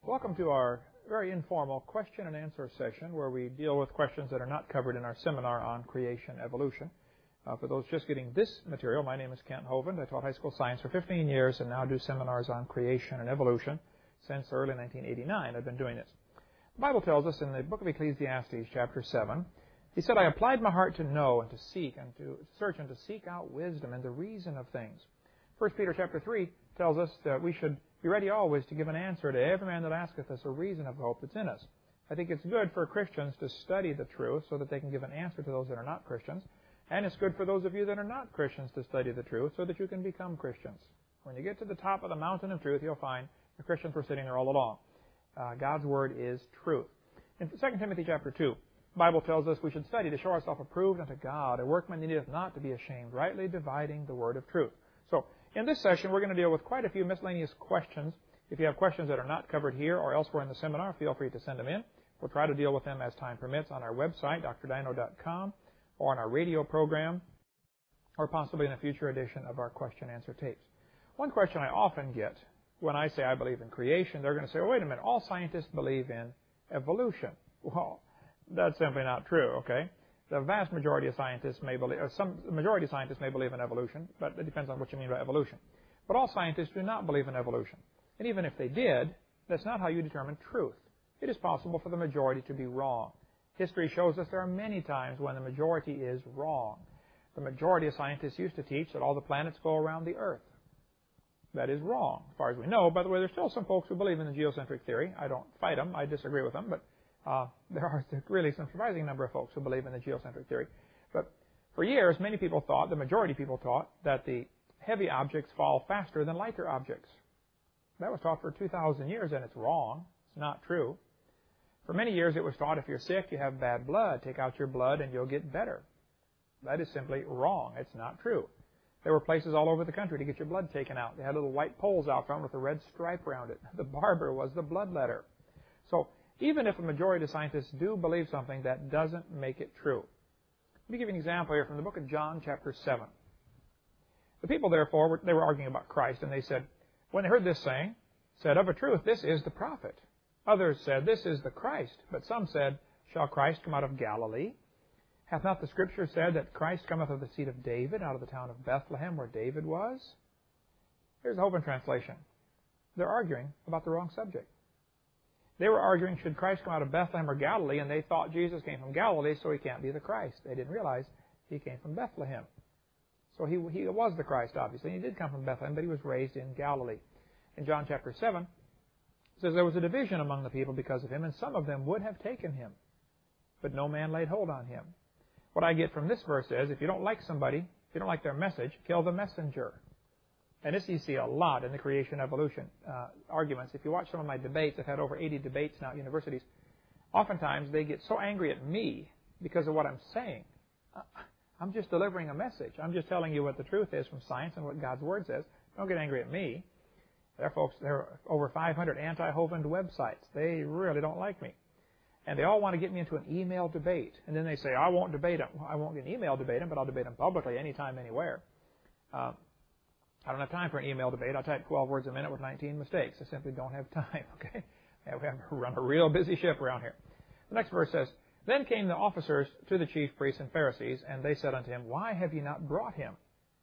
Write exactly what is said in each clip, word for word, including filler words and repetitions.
Welcome to our very informal question and answer session where we deal with questions that are not covered in our seminar on creation evolution. Uh, for those just getting this material, my name is Kent Hovind. I taught high school science for fifteen years and now do seminars on creation and evolution since early nineteen eighty-nine. I've been doing this. The Bible tells us in the book of Ecclesiastes, chapter seven, he said, I applied my heart to know and to seek and to search and to seek out wisdom and the reason of things. First Peter chapter three tells us that we should be ready always to give an answer to every man that asketh us a reason of the hope that's in us. I think it's good for Christians to study the truth so that they can give an answer to those that are not Christians. And it's good for those of you that are not Christians to study the truth so that you can become Christians. When you get to the top of the mountain of truth, you'll find the Christians were sitting there all along. Uh, God's Word is truth. In Second Timothy chapter two, the Bible tells us we should study to show ourselves approved unto God, a workman that needeth not to be ashamed, rightly dividing the word of truth. So, in this session, we're going to deal with quite a few miscellaneous questions. If you have questions that are not covered here or elsewhere in the seminar, feel free to send them in. We'll try to deal with them as time permits on our website, d r dino dot com, or on our radio program, or possibly in a future edition of our question-answer tapes. One question I often get when I say I believe in creation, they're going to say, oh, wait a minute, all scientists believe in evolution. Well, that's simply not true, okay? The vast majority of scientists may believe, or some the majority of scientists may believe in evolution, but it depends on what you mean by evolution. But all scientists do not believe in evolution. And even if they did, that's not how you determine truth. It is possible for the majority to be wrong. History shows us there are many times when the majority is wrong. The majority of scientists used to teach that all the planets go around the Earth. That is wrong, as far as we know. By the way, there's still some folks who believe in the geocentric theory. I don't fight them. I disagree with them, but Uh, there are really some surprising number of folks who believe in the geocentric theory. But for years, many people thought, the majority of people thought, that the heavy objects fall faster than lighter objects. That was taught for two thousand years, and it's wrong. It's not true. For many years, it was taught if you're sick, you have bad blood. Take out your blood and you'll get better. That is simply wrong. It's not true. There were places all over the country to get your blood taken out. They had little white poles out front with a red stripe around it. The barber was the bloodletter. So, even if a majority of scientists do believe something, that doesn't make it true. Let me give you an example here from the book of John, chapter seven. The people, therefore, were, they were arguing about Christ, and they said, when they heard this saying, said, of a truth, this is the prophet. Others said, this is the Christ. But some said, shall Christ come out of Galilee? Hath not the Scripture said that Christ cometh of the seed of David, out of the town of Bethlehem, where David was? Here's the Hovind translation. They're arguing about the wrong subject. They were arguing, should Christ come out of Bethlehem or Galilee, and they thought Jesus came from Galilee, so he can't be the Christ. They didn't realize he came from Bethlehem. So he, he was the Christ, obviously. He did come from Bethlehem, but he was raised in Galilee. In John chapter seven, it says, there was a division among the people because of him, and some of them would have taken him, but no man laid hold on him. What I get from this verse is, if you don't like somebody, if you don't like their message, kill the messenger. And this you see a lot in the creation evolution uh, arguments. If you watch some of my debates, I've had over eighty debates now at universities. Oftentimes they get so angry at me because of what I'm saying. I'm just delivering a message. I'm just telling you what the truth is from science and what God's Word says. Don't get angry at me. There are folks, there are over five hundred anti-Hovind websites. They really don't like me. And they all want to get me into an email debate. And then they say, I won't debate them. Well, I won't get an email debate them, but I'll debate them publicly anytime, anywhere. Uh, I don't have time for an email debate. I type twelve words a minute with nineteen mistakes. I simply don't have time, okay? Yeah, we have to run a real busy ship around here. The next verse says, then came the officers to the chief priests and Pharisees, and they said unto him, why have ye not brought him?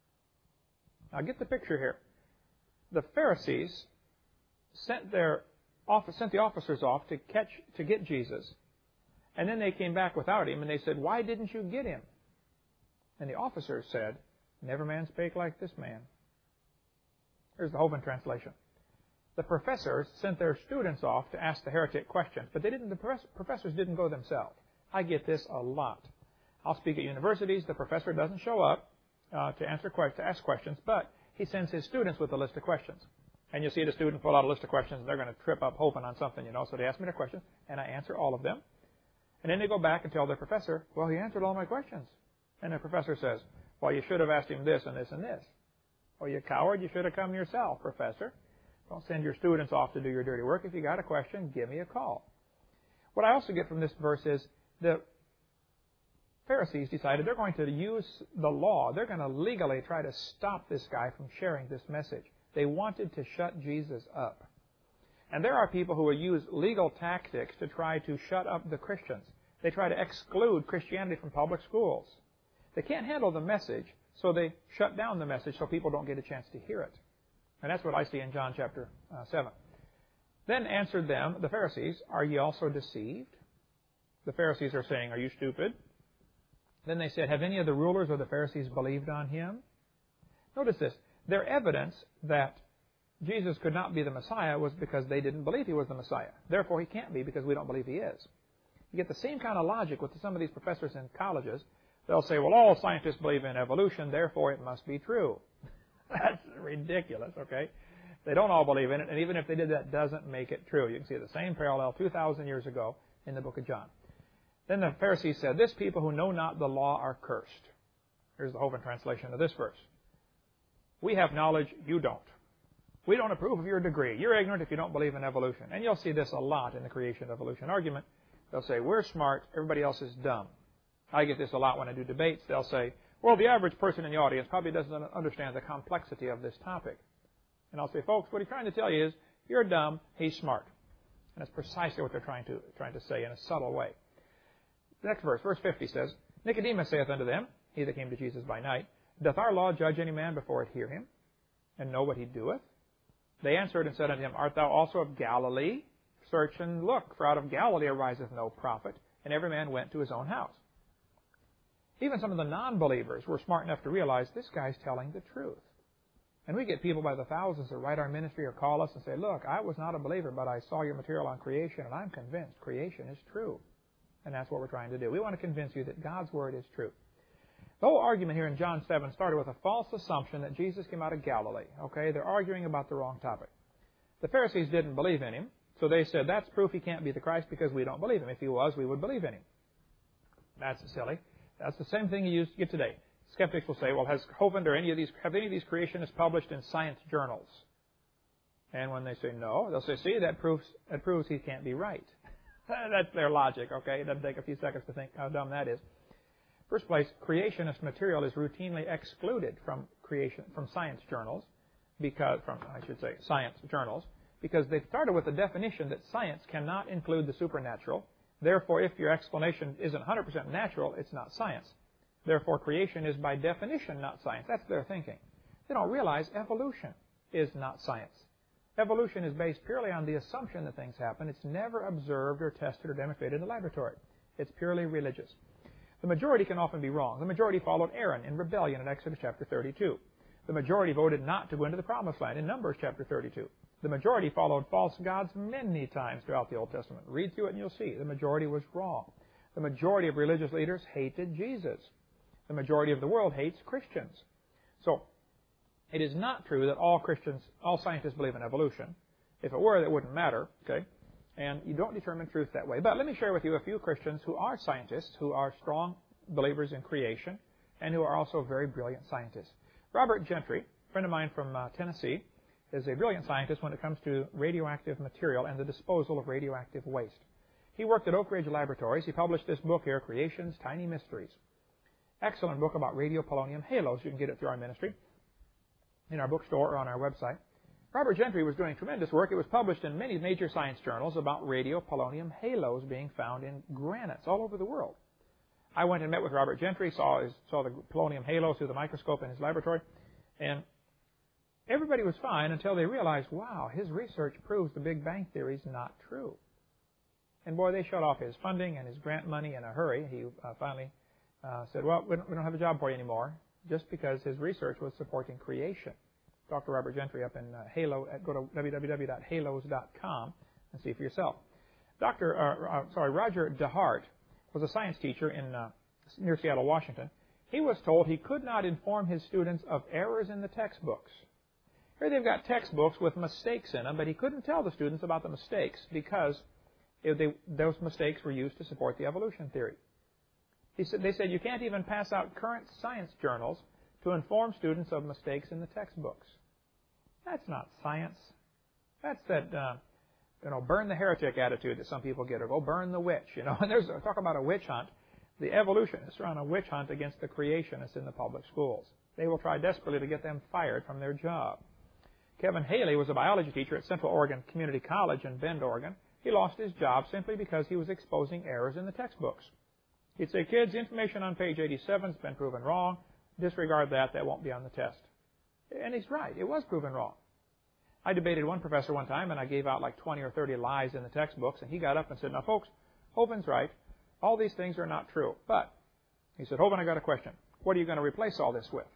Now get the picture here. The Pharisees sent their sent the officers off to catch to get Jesus, and then they came back without him, and they said, why didn't you get him? And the officers said, never man spake like this man. Here's the Hovind translation. The professors sent their students off to ask the heretic questions, but they didn't. The professors didn't go themselves. I get this a lot. I'll speak at universities. The professor doesn't show up uh, to answer to ask questions, but he sends his students with a list of questions. And you'll see the student pull out a list of questions, and they're going to trip up hoping on something, you know. So they ask me their questions, and I answer all of them. And then they go back and tell their professor, well, he answered all my questions. And the professor says, well, you should have asked him this and this and this. Oh, you coward, you should have come yourself, professor. Don't send your students off to do your dirty work. If you got a question, give me a call. What I also get from this verse is the Pharisees decided they're going to use the law. They're going to legally try to stop this guy from sharing this message. They wanted to shut Jesus up. And there are people who will use legal tactics to try to shut up the Christians. They try to exclude Christianity from public schools. They can't handle the message, so they shut down the message so people don't get a chance to hear it. And that's what I see in John chapter uh, seven. Then answered them, the Pharisees, are ye also deceived? The Pharisees are saying, are you stupid? Then they said, have any of the rulers or the Pharisees believed on him? Notice this. Their evidence that Jesus could not be the Messiah was because they didn't believe he was the Messiah. Therefore, he can't be because we don't believe he is. You get the same kind of logic with some of these professors in colleges. They'll say, well, all scientists believe in evolution, therefore it must be true. That's ridiculous, okay? They don't all believe in it, and even if they did, that doesn't make it true. You can see the same parallel two thousand years ago in the book of John. Then the Pharisees said, this people who know not the law are cursed. Here's the Hovind translation of this verse. We have knowledge, you don't. We don't approve of your degree. You're ignorant if you don't believe in evolution. And you'll see this a lot in the creation-evolution argument. They'll say, we're smart, everybody else is dumb. I get this a lot when I do debates. They'll say, well, the average person in the audience probably doesn't understand the complexity of this topic. And I'll say, folks, what he's trying to tell you is, you're dumb, he's smart. And that's precisely what they're trying to, trying to say in a subtle way. The next verse, verse fifty says, Nicodemus saith unto them, he that came to Jesus by night, doth our law judge any man before it hear him, and know what he doeth? They answered and said unto him, art thou also of Galilee? Search and look, for out of Galilee ariseth no prophet. And every man went to his own house. Even some of the non-believers were smart enough to realize this guy's telling the truth. And we get people by the thousands that write our ministry or call us and say, look, I was not a believer, but I saw your material on creation, and I'm convinced creation is true. And that's what we're trying to do. We want to convince you that God's Word is true. The whole argument here in John seven started with a false assumption that Jesus came out of Galilee. Okay, they're arguing about the wrong topic. The Pharisees didn't believe in him, so they said, that's proof he can't be the Christ because we don't believe him. If he was, we would believe in him. That's silly. That's the same thing you use get today. Skeptics will say, well, has Hovind or any of these, have any of these creationists published in science journals? And when they say no, they'll say, see, that proves, that proves he can't be right. That's their logic, okay? It doesn't take a few seconds to think how dumb that is. First place, creationist material is routinely excluded from creation from science journals, because from I should say science journals, because they started with the definition that science cannot include the supernatural. Therefore, if your explanation isn't one hundred percent natural, it's not science. Therefore, creation is by definition not science. That's their thinking. They don't realize evolution is not science. Evolution is based purely on the assumption that things happen. It's never observed or tested or demonstrated in the laboratory. It's purely religious. The majority can often be wrong. The majority followed Aaron in rebellion in Exodus chapter thirty-two. The majority voted not to go into the promised land in Numbers chapter thirty-two. The majority followed false gods many times throughout the Old Testament. Read through it and you'll see. The majority was wrong. The majority of religious leaders hated Jesus. The majority of the world hates Christians. So, it is not true that all Christians, all scientists believe in evolution. If it were, that wouldn't matter, okay? And you don't determine truth that way. But let me share with you a few Christians who are scientists, who are strong believers in creation, and who are also very brilliant scientists. Robert Gentry, a friend of mine from uh, Tennessee, is a brilliant scientist when it comes to radioactive material and the disposal of radioactive waste. He worked at Oak Ridge Laboratories. He published this book here, Creation's Tiny Mysteries. Excellent book about radiopolonium halos. You can get it through our ministry, in our bookstore or on our website. Robert Gentry was doing tremendous work. It was published in many major science journals about radiopolonium halos being found in granites all over the world. I went and met with Robert Gentry, saw, his, saw the polonium halos through the microscope in his laboratory, and everybody was fine until they realized, wow, his research proves the Big Bang theory is not true. And boy, they shut off his funding and his grant money in a hurry. He uh, finally uh, said, well, we don't, we don't have a job for you anymore, just because his research was supporting creation. Doctor Robert Gentry up in uh, Halo. Go to w w w dot halos dot com and see for yourself. Doctor, uh, uh, sorry, Roger DeHart was a science teacher in uh, near Seattle, Washington. He was told he could not inform his students of errors in the textbooks. Here they've got textbooks with mistakes in them, but he couldn't tell the students about the mistakes because if they, those mistakes were used to support the evolution theory. He said, they said you can't even pass out current science journals to inform students of mistakes in the textbooks. That's not science. That's that, uh, you know, burn the heretic attitude that some people get, or go burn the witch. You know, and there's a, talk about a witch hunt. The evolutionists are on a witch hunt against the creationists in the public schools. They will try desperately to get them fired from their job. Kevin Haley was a biology teacher at Central Oregon Community College in Bend, Oregon. He lost his job simply because he was exposing errors in the textbooks. He'd say, kids, information on page eighty-seven has been proven wrong. Disregard that. That won't be on the test. And he's right. It was proven wrong. I debated one professor one time, and I gave out like twenty or thirty lies in the textbooks, and he got up and said, now, folks, Hovind's right. All these things are not true. But, he said, Hovind, I got a question. What are you going to replace all this with?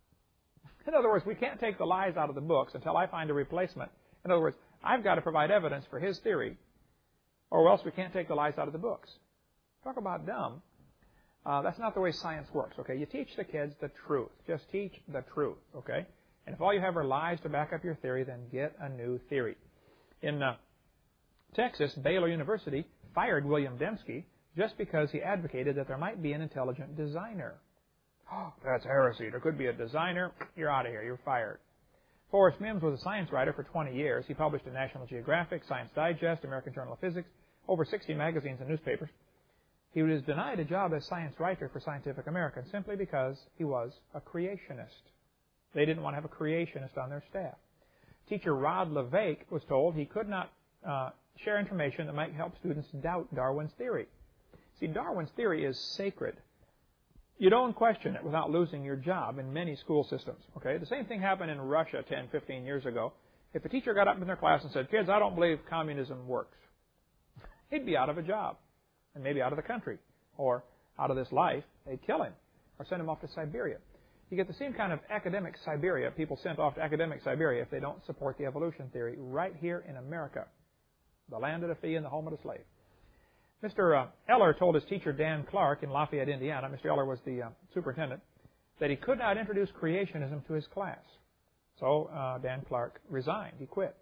In other words, we can't take the lies out of the books until I find a replacement. In other words, I've got to provide evidence for his theory, or else we can't take the lies out of the books. Talk about dumb. Uh, that's not the way science works, okay? You teach the kids the truth. Just teach the truth, okay? And if all you have are lies to back up your theory, then get a new theory. In uh, Texas, Baylor University fired William Dembski just because he advocated that there might be an intelligent designer. Oh, that's heresy. There could be a designer. You're out of here. You're fired. Forrest Mims was a science writer for twenty years. He published in National Geographic, Science Digest, American Journal of Physics, over sixty magazines and newspapers. He was denied a job as science writer for Scientific American simply because he was a creationist. They didn't want to have a creationist on their staff. Teacher Rod LeVake was told he could not uh, share information that might help students doubt Darwin's theory. See, Darwin's theory is sacred. You don't question it without losing your job in many school systems. Okay, the same thing happened in Russia ten, fifteen years ago. If a teacher got up in their class and said, kids, I don't believe communism works, he'd be out of a job, and maybe out of the country, or out of this life. They'd kill him, or send him off to Siberia. You get the same kind of academic Siberia, people sent off to academic Siberia if they don't support the evolution theory right here in America, the land of the free and the home of the slave. Mister Uh, Eller told his teacher, Dan Clark, in Lafayette, Indiana, Mister Eller was the uh, superintendent, that he could not introduce creationism to his class. So uh, Dan Clark resigned. He quit.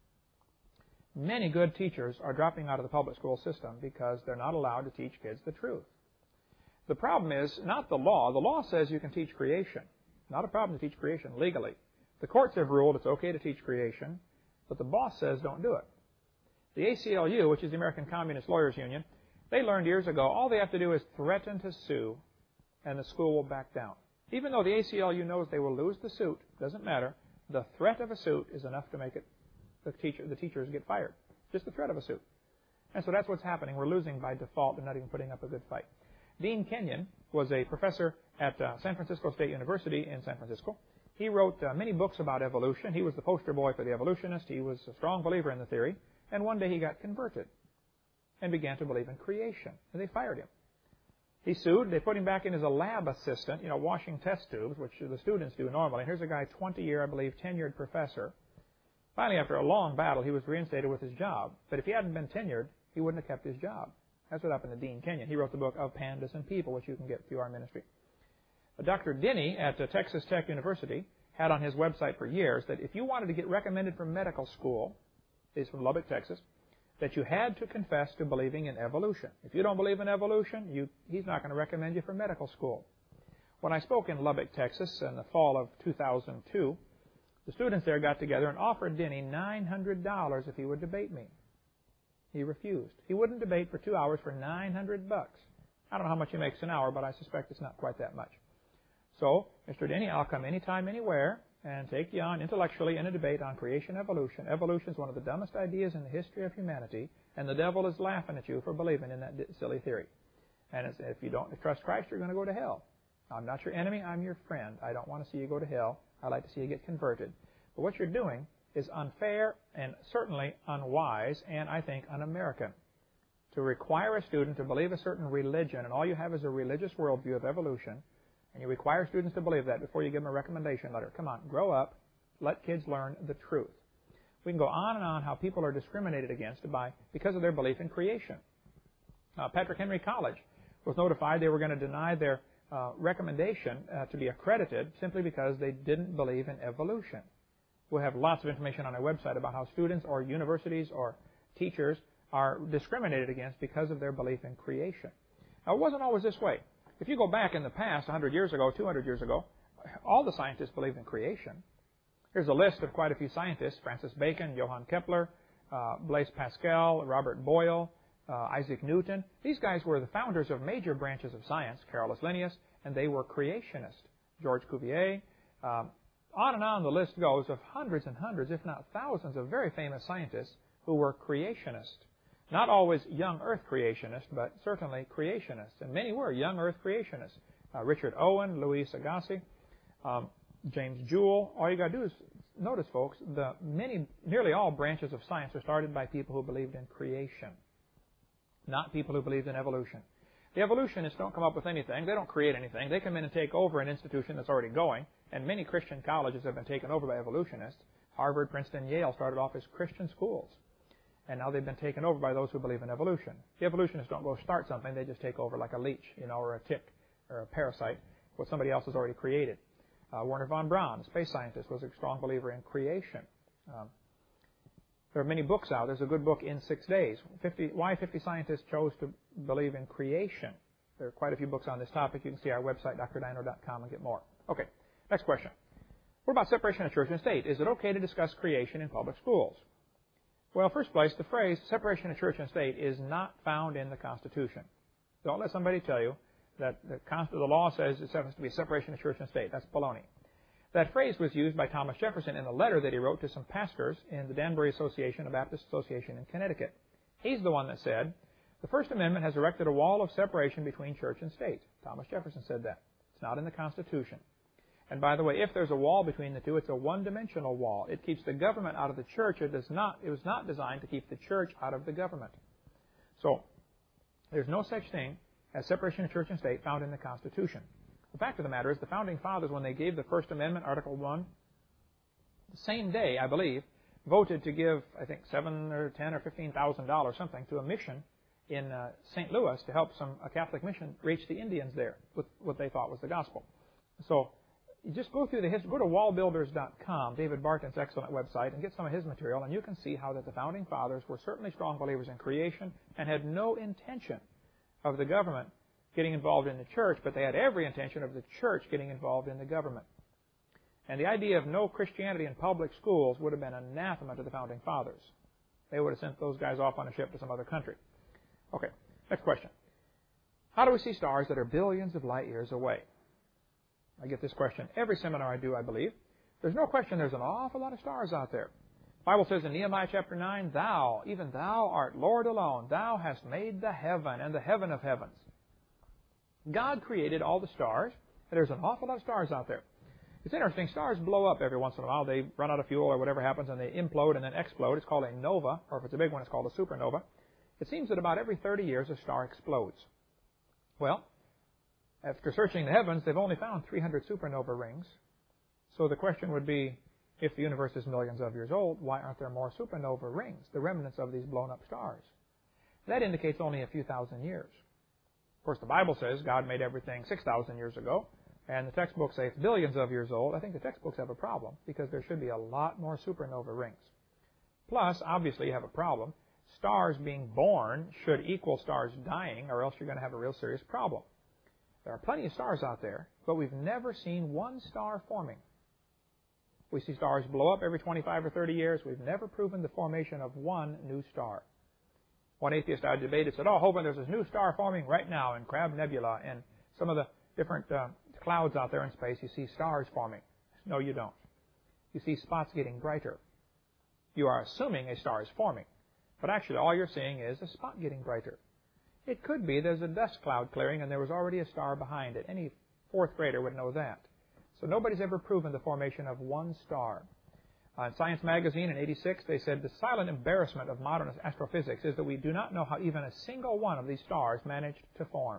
Many good teachers are dropping out of the public school system because they're not allowed to teach kids the truth. The problem is not the law. The law says you can teach creation. Not a problem to teach creation legally. The courts have ruled it's okay to teach creation, but the boss says don't do it. The A C L U, which is the American Communist Lawyers Union, they learned years ago all they have to do is threaten to sue, and the school will back down. Even though the A C L U knows they will lose the suit, doesn't matter, the threat of a suit is enough to make it the teacher the teachers get fired. Just the threat of a suit. And so that's what's happening. We're losing by default and not even putting up a good fight. Dean Kenyon was a professor at uh, San Francisco State University in San Francisco. He wrote uh, many books about evolution. He was the poster boy for the evolutionist. He was a strong believer in the theory. And one day he got converted and began to believe in creation. And they fired him. He sued. They put him back in as a lab assistant, you know, washing test tubes, which the students do normally. And here's a guy, twenty-year, I believe, tenured professor. Finally, after a long battle, he was reinstated with his job. But if he hadn't been tenured, he wouldn't have kept his job. That's what happened to Dean Kenyon. He wrote the book Of Pandas and People, which you can get through our ministry. Doctor Denny at uh, Texas Tech University had on his website for years that if you wanted to get recommended for medical school, he's from Lubbock, Texas, that you had to confess to believing in evolution. If you don't believe in evolution, you, he's not going to recommend you for medical school. When I spoke in Lubbock, Texas in the fall of two thousand two, the students there got together and offered Denny nine hundred dollars if he would debate me. He refused. He wouldn't debate for two hours for nine hundred bucks. I don't know how much he makes an hour, but I suspect it's not quite that much. So, Mister Denny, I'll come anytime, anywhere, and take you on intellectually in a debate on creation evolution. Evolution is one of the dumbest ideas in the history of humanity, and the devil is laughing at you for believing in that silly theory. And if you don't trust Christ, you're going to go to hell. I'm not your enemy, I'm your friend. I don't want to see you go to hell. I'd like to see you get converted. But what you're doing is unfair and certainly unwise and, I think, un-American. To require a student to believe a certain religion, and all you have is a religious worldview of evolution, and you require students to believe that before you give them a recommendation letter. Come on, grow up. Let kids learn the truth. We can go on and on how people are discriminated against by because of their belief in creation. Uh, Patrick Henry College was notified they were going to deny their uh, recommendation uh, to be accredited simply because they didn't believe in evolution. We'll have lots of information on our website about how students or universities or teachers are discriminated against because of their belief in creation. Now, it wasn't always this way. If you go back in the past, one hundred years ago, two hundred years ago, all the scientists believed in creation. Here's a list of quite a few scientists: Francis Bacon, Johann Kepler, uh, Blaise Pascal, Robert Boyle, uh, Isaac Newton. These guys were the founders of major branches of science, Carolus Linnaeus, and they were creationists. George Cuvier, um, On and on the list goes of hundreds and hundreds, if not thousands, of very famous scientists who were creationists. Not always young earth creationists, but certainly creationists. And many were young earth creationists. Uh, Richard Owen, Louis Agassiz, um, James Joule. All you got to do is notice, folks, the many, nearly all branches of science are started by people who believed in creation, not people who believed in evolution. The evolutionists don't come up with anything. They don't create anything. They come in and take over an institution that's already going, and many Christian colleges have been taken over by evolutionists. Harvard, Princeton, Yale started off as Christian schools, and now they've been taken over by those who believe in evolution. The evolutionists don't go start something. They just take over like a leech, you know, or a tick, or a parasite, what somebody else has already created. Uh, Wernher von Braun, a space scientist, was a strong believer in creation. Um, there are many books out. There's a good book, In Six Days, fifty, Why fifty Scientists Chose to Believe in Creation. There are quite a few books on this topic. You can see our website, D R dino dot com, and get more. Okay, next question. What about separation of church and state? Is it okay to discuss creation in public schools? Well, first place, the phrase separation of church and state is not found in the Constitution. Don't let somebody tell you that the, the law says it has to be a separation of church and state. That's baloney. That phrase was used by Thomas Jefferson in a letter that he wrote to some pastors in the Danbury Association, a Baptist association in Connecticut. He's the one that said, the First Amendment has erected a wall of separation between church and state. Thomas Jefferson said that. It's not in the Constitution. And by the way, if there's a wall between the two, it's a one-dimensional wall. It keeps the government out of the church. It does not, it was not designed to keep the church out of the government. So, there's no such thing as separation of church and state found in the Constitution. The fact of the matter is, the Founding Fathers, when they gave the First Amendment, Article one, the same day, I believe, voted to give, I think, seven or ten or fifteen thousand dollars, something, to a mission in uh, Saint Louis to help some a Catholic mission reach the Indians there with what they thought was the gospel. So, you just go through the history. Go to wall builders dot com, David Barton's excellent website, and get some of his material, and you can see how that the Founding Fathers were certainly strong believers in creation and had no intention of the government getting involved in the church, but they had every intention of the church getting involved in the government. And the idea of no Christianity in public schools would have been anathema to the Founding Fathers. They would have sent those guys off on a ship to some other country. Okay, next question. How do we see stars that are billions of light years away? I get this question every seminar I do, I believe. There's no question there's an awful lot of stars out there. The Bible says in Nehemiah chapter nine, Thou, even Thou art Lord alone. Thou hast made the heaven and the heaven of heavens. God created all the stars, and there's an awful lot of stars out there. It's interesting, stars blow up every once in a while. They run out of fuel or whatever happens, and they implode and then explode. It's called a nova, or if it's a big one, it's called a supernova. It seems that about every thirty years a star explodes. Well, after searching the heavens, they've only found three hundred supernova rings. So the question would be, if the universe is millions of years old, why aren't there more supernova rings, the remnants of these blown-up stars? That indicates only a few thousand years. Of course, the Bible says God made everything six thousand years ago, and the textbooks say it's billions of years old. I think the textbooks have a problem, because there should be a lot more supernova rings. Plus, obviously, you have a problem. Stars being born should equal stars dying, or else you're going to have a real serious problem. There are plenty of stars out there, but we've never seen one star forming. We see stars blow up every twenty-five or thirty years. We've never proven the formation of one new star. One atheist I debated said, oh, Hovind, there's this new star forming right now in Crab Nebula and some of the different uh, clouds out there in space. You see stars forming. No, you don't. You see spots getting brighter. You are assuming a star is forming, but actually all you're seeing is a spot getting brighter. It could be there's a dust cloud clearing and there was already a star behind it. Any fourth grader would know that. So nobody's ever proven the formation of one star. Uh, in Science Magazine in eighty-six, they said the silent embarrassment of modern astrophysics is that we do not know how even a single one of these stars managed to form.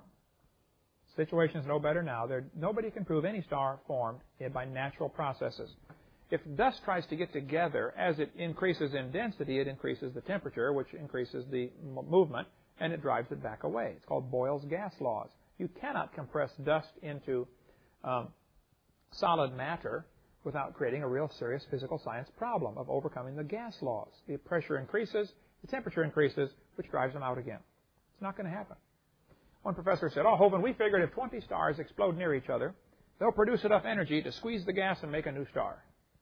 The situation is no better now. There, nobody can prove any star formed by natural processes. If dust tries to get together, as it increases in density, it increases the temperature, which increases the m- movement, and it drives it back away. It's called Boyle's gas laws. You cannot compress dust into um, solid matter without creating a real serious physical science problem of overcoming the gas laws. The pressure increases, the temperature increases, which drives them out again. It's not going to happen. One professor said, oh, Hovind, we figured if twenty stars explode near each other, they'll produce enough energy to squeeze the gas and make a new star.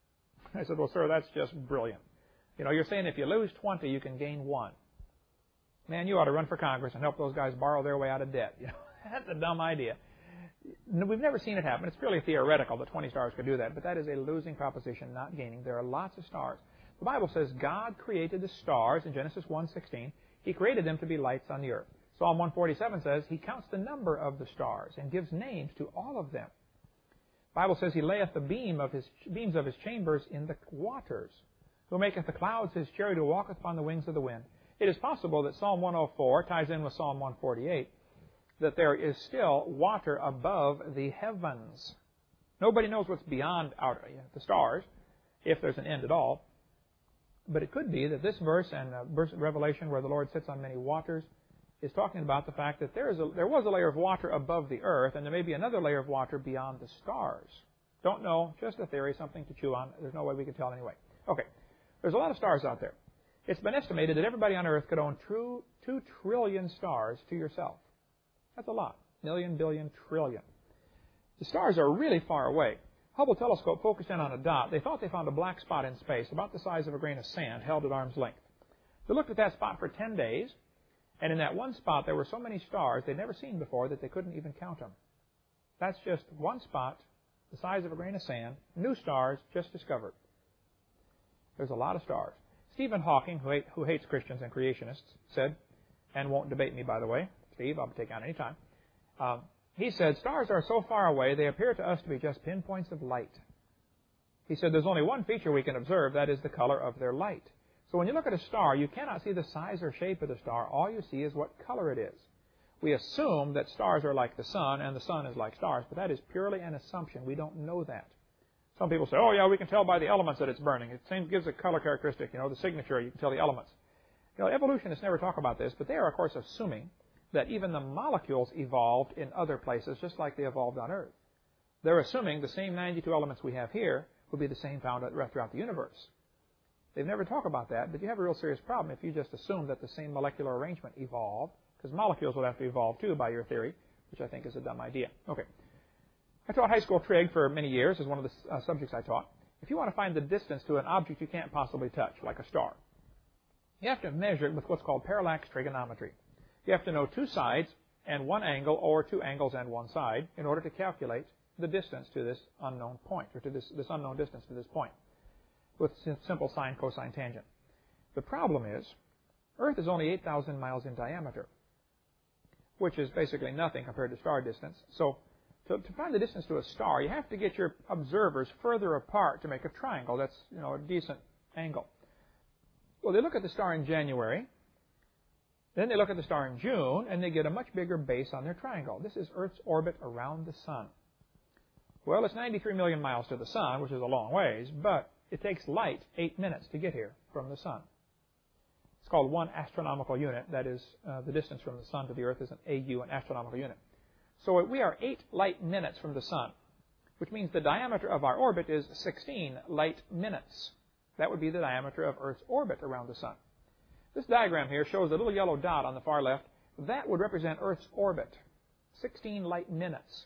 I said, well, sir, that's just brilliant. You know, you're saying if you lose twenty, you can gain one. Man, you ought to run for Congress and help those guys borrow their way out of debt. You know, that's a dumb idea. We've never seen it happen. It's purely theoretical that twenty stars could do that, but that is a losing proposition, not gaining. There are lots of stars. The Bible says God created the stars in Genesis one sixteen. He created them to be lights on the earth. Psalm one forty-seven says He counts the number of the stars and gives names to all of them. The Bible says He layeth the beam of his, beams of His chambers in the waters, who maketh the clouds His chariot, who walketh upon the wings of the wind. It is possible that Psalm one oh four ties in with Psalm one forty-eight, that there is still water above the heavens. Nobody knows what's beyond out, the stars, if there's an end at all. But it could be that this verse and uh, verse of Revelation, where the Lord sits on many waters, is talking about the fact that there is a, there was a layer of water above the earth, and there may be another layer of water beyond the stars. Don't know, just a theory, something to chew on. There's no way we could tell anyway. Okay, there's a lot of stars out there. It's been estimated that everybody on earth could own two, two trillion stars to yourself. That's a lot. Million, billion, trillion. The stars are really far away. Hubble telescope focused in on a dot. They thought they found a black spot in space, about the size of a grain of sand, held at arm's length. They looked at that spot for ten days, and in that one spot there were so many stars they'd never seen before that they couldn't even count them. That's just one spot, the size of a grain of sand, new stars just discovered. There's a lot of stars. Stephen Hawking, who, hate, who hates Christians and creationists, said, and won't debate me, by the way, Steve, I'll take on any time. Um, he said, stars are so far away, they appear to us to be just pinpoints of light. He said, there's only one feature we can observe, that is the color of their light. So when you look at a star, you cannot see the size or shape of the star. All you see is what color it is. We assume that stars are like the sun, and the sun is like stars, but that is purely an assumption. We don't know that. Some people say, oh, yeah, we can tell by the elements that it's burning. It same gives a color characteristic, you know, the signature, you can tell the elements. You know, evolutionists never talk about this, but they are, of course, assuming that even the molecules evolved in other places just like they evolved on Earth. They're assuming the same ninety-two elements we have here will be the same found throughout the universe. They've never talked about that, but you have a real serious problem if you just assume that the same molecular arrangement evolved, because molecules would have to evolve too by your theory, which I think is a dumb idea. Okay. I taught high school trig for many years as one of the uh, subjects I taught. If you want to find the distance to an object you can't possibly touch, like a star, you have to measure it with what's called parallax trigonometry. You have to know two sides and one angle, or two angles and one side, in order to calculate the distance to this unknown point, or to this, this unknown distance to this point, with simple sine, cosine, tangent. The problem is, Earth is only eight thousand miles in diameter, which is basically nothing compared to star distance. So, to, to find the distance to a star, you have to get your observers further apart to make a triangle. That's, you know, a decent angle. Well, they look at the star in January, then they look at the star in June, and they get a much bigger base on their triangle. This is Earth's orbit around the Sun. Well, it's ninety-three million miles to the Sun, which is a long ways, but it takes light eight minutes to get here from the Sun. It's called one astronomical unit. That is, uh, the distance from the Sun to the Earth is an A U, an astronomical unit. So we are eight light minutes from the Sun, which means the diameter of our orbit is sixteen light minutes. That would be the diameter of Earth's orbit around the Sun. This diagram here shows a little yellow dot on the far left. That would represent Earth's orbit, sixteen light minutes.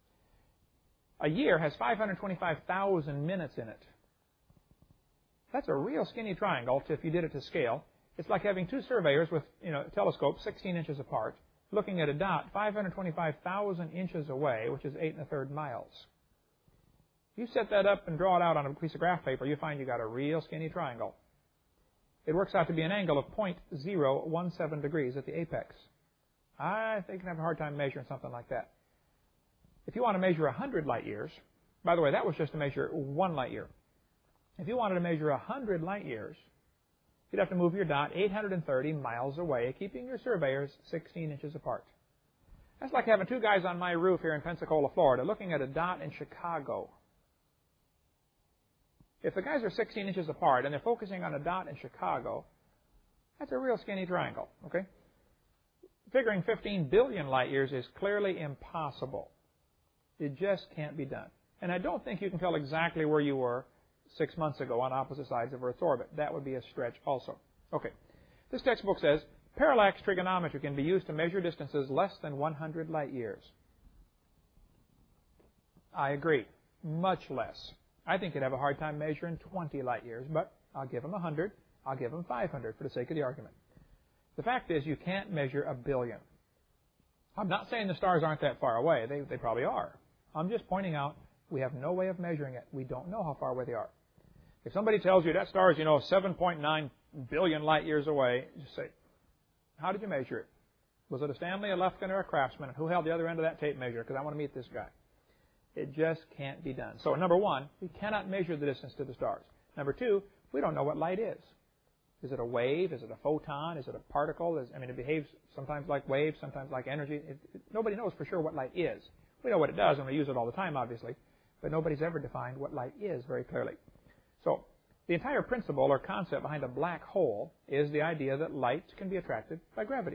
A year has five hundred twenty-five thousand minutes in it. That's a real skinny triangle if you did it to scale. It's like having two surveyors with, you know, telescopes sixteen inches apart, looking at a dot five hundred twenty-five thousand inches away, which is eight and a third miles. You set that up and draw it out on a piece of graph paper, you find you got a real skinny triangle. It works out to be an angle of zero point zero one seven degrees at the apex. I think you can have a hard time measuring something like that. If you want to measure one hundred light years, by the way, that was just to measure one light year. If you wanted to measure one hundred light years, you'd have to move your dot eight hundred thirty miles away, keeping your surveyors sixteen inches apart. That's like having two guys on my roof here in Pensacola, Florida, looking at a dot in Chicago. If the guys are sixteen inches apart and they're focusing on a dot in Chicago, that's a real skinny triangle, okay? Figuring fifteen billion light years is clearly impossible. It just can't be done. And I don't think you can tell exactly where you were six months ago on opposite sides of Earth's orbit. That would be a stretch also. Okay. This textbook says, parallax trigonometry can be used to measure distances less than one hundred light years. I agree. Much less. I think you'd have a hard time measuring twenty light years, but I'll give them one hundred. I'll give them five hundred for the sake of the argument. The fact is, you can't measure a billion. I'm not saying the stars aren't that far away. They, they probably are. I'm just pointing out we have no way of measuring it. We don't know how far away they are. If somebody tells you that star is, you know, seven point nine billion light years away, just say, how did you measure it? Was it a Stanley, a Lufkin, or a Craftsman? And who held the other end of that tape measure? Because I want to meet this guy. It just can't be done. So number one, we cannot measure the distance to the stars. Number two, we don't know what light is. Is it a wave? Is it a photon? Is it a particle? Is, I mean, it behaves sometimes like waves, sometimes like energy. It, it, nobody knows for sure what light is. We know what it does, and we use it all the time, obviously. But nobody's ever defined what light is very clearly. So the entire principle or concept behind a black hole is the idea that light can be attracted by gravity.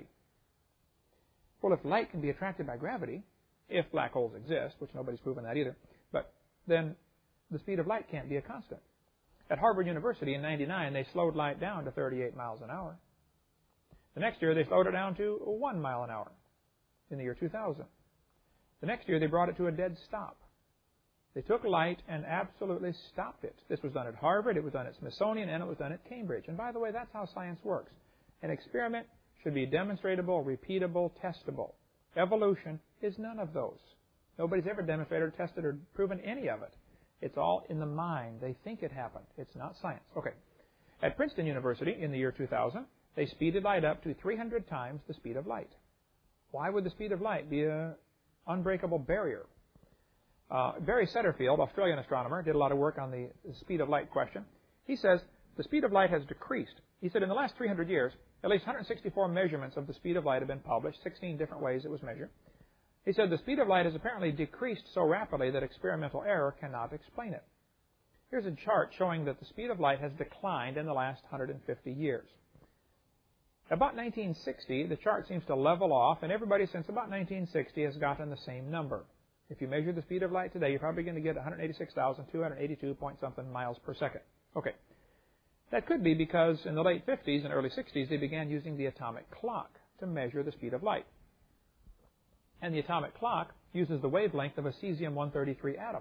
Well, if light can be attracted by gravity, if black holes exist, which nobody's proven that either, but then the speed of light can't be a constant. At Harvard University in ninety-nine, they slowed light down to thirty-eight miles an hour. The next year, they slowed it down to one mile an hour in the year two thousand. The next year, they brought it to a dead stop. They took light and absolutely stopped it. This was done at Harvard, it was done at Smithsonian, and it was done at Cambridge. And by the way, that's how science works. An experiment should be demonstratable, repeatable, testable. Evolution is none of those. Nobody's ever demonstrated or tested or proven any of it. It's all in the mind. They think it happened. It's not science. Okay. At Princeton University in the year two thousand, they speeded light up to three hundred times the speed of light. Why would the speed of light be an unbreakable barrier? Uh, Barry Setterfield, Australian astronomer, did a lot of work on the speed of light question. He says the speed of light has decreased. He said in the last three hundred years, at least one hundred sixty-four measurements of the speed of light have been published, sixteen different ways it was measured. He said the speed of light has apparently decreased so rapidly that experimental error cannot explain it. Here's a chart showing that the speed of light has declined in the last one hundred fifty years. About nineteen sixty, the chart seems to level off, and everybody since about nineteen sixty has gotten the same number. If you measure the speed of light today, you're probably going to get one hundred eighty-six thousand two hundred eighty-two point something miles per second. Okay. That could be because in the late fifties and early sixties, they began using the atomic clock to measure the speed of light. And the atomic clock uses the wavelength of a cesium one thirty-three atom,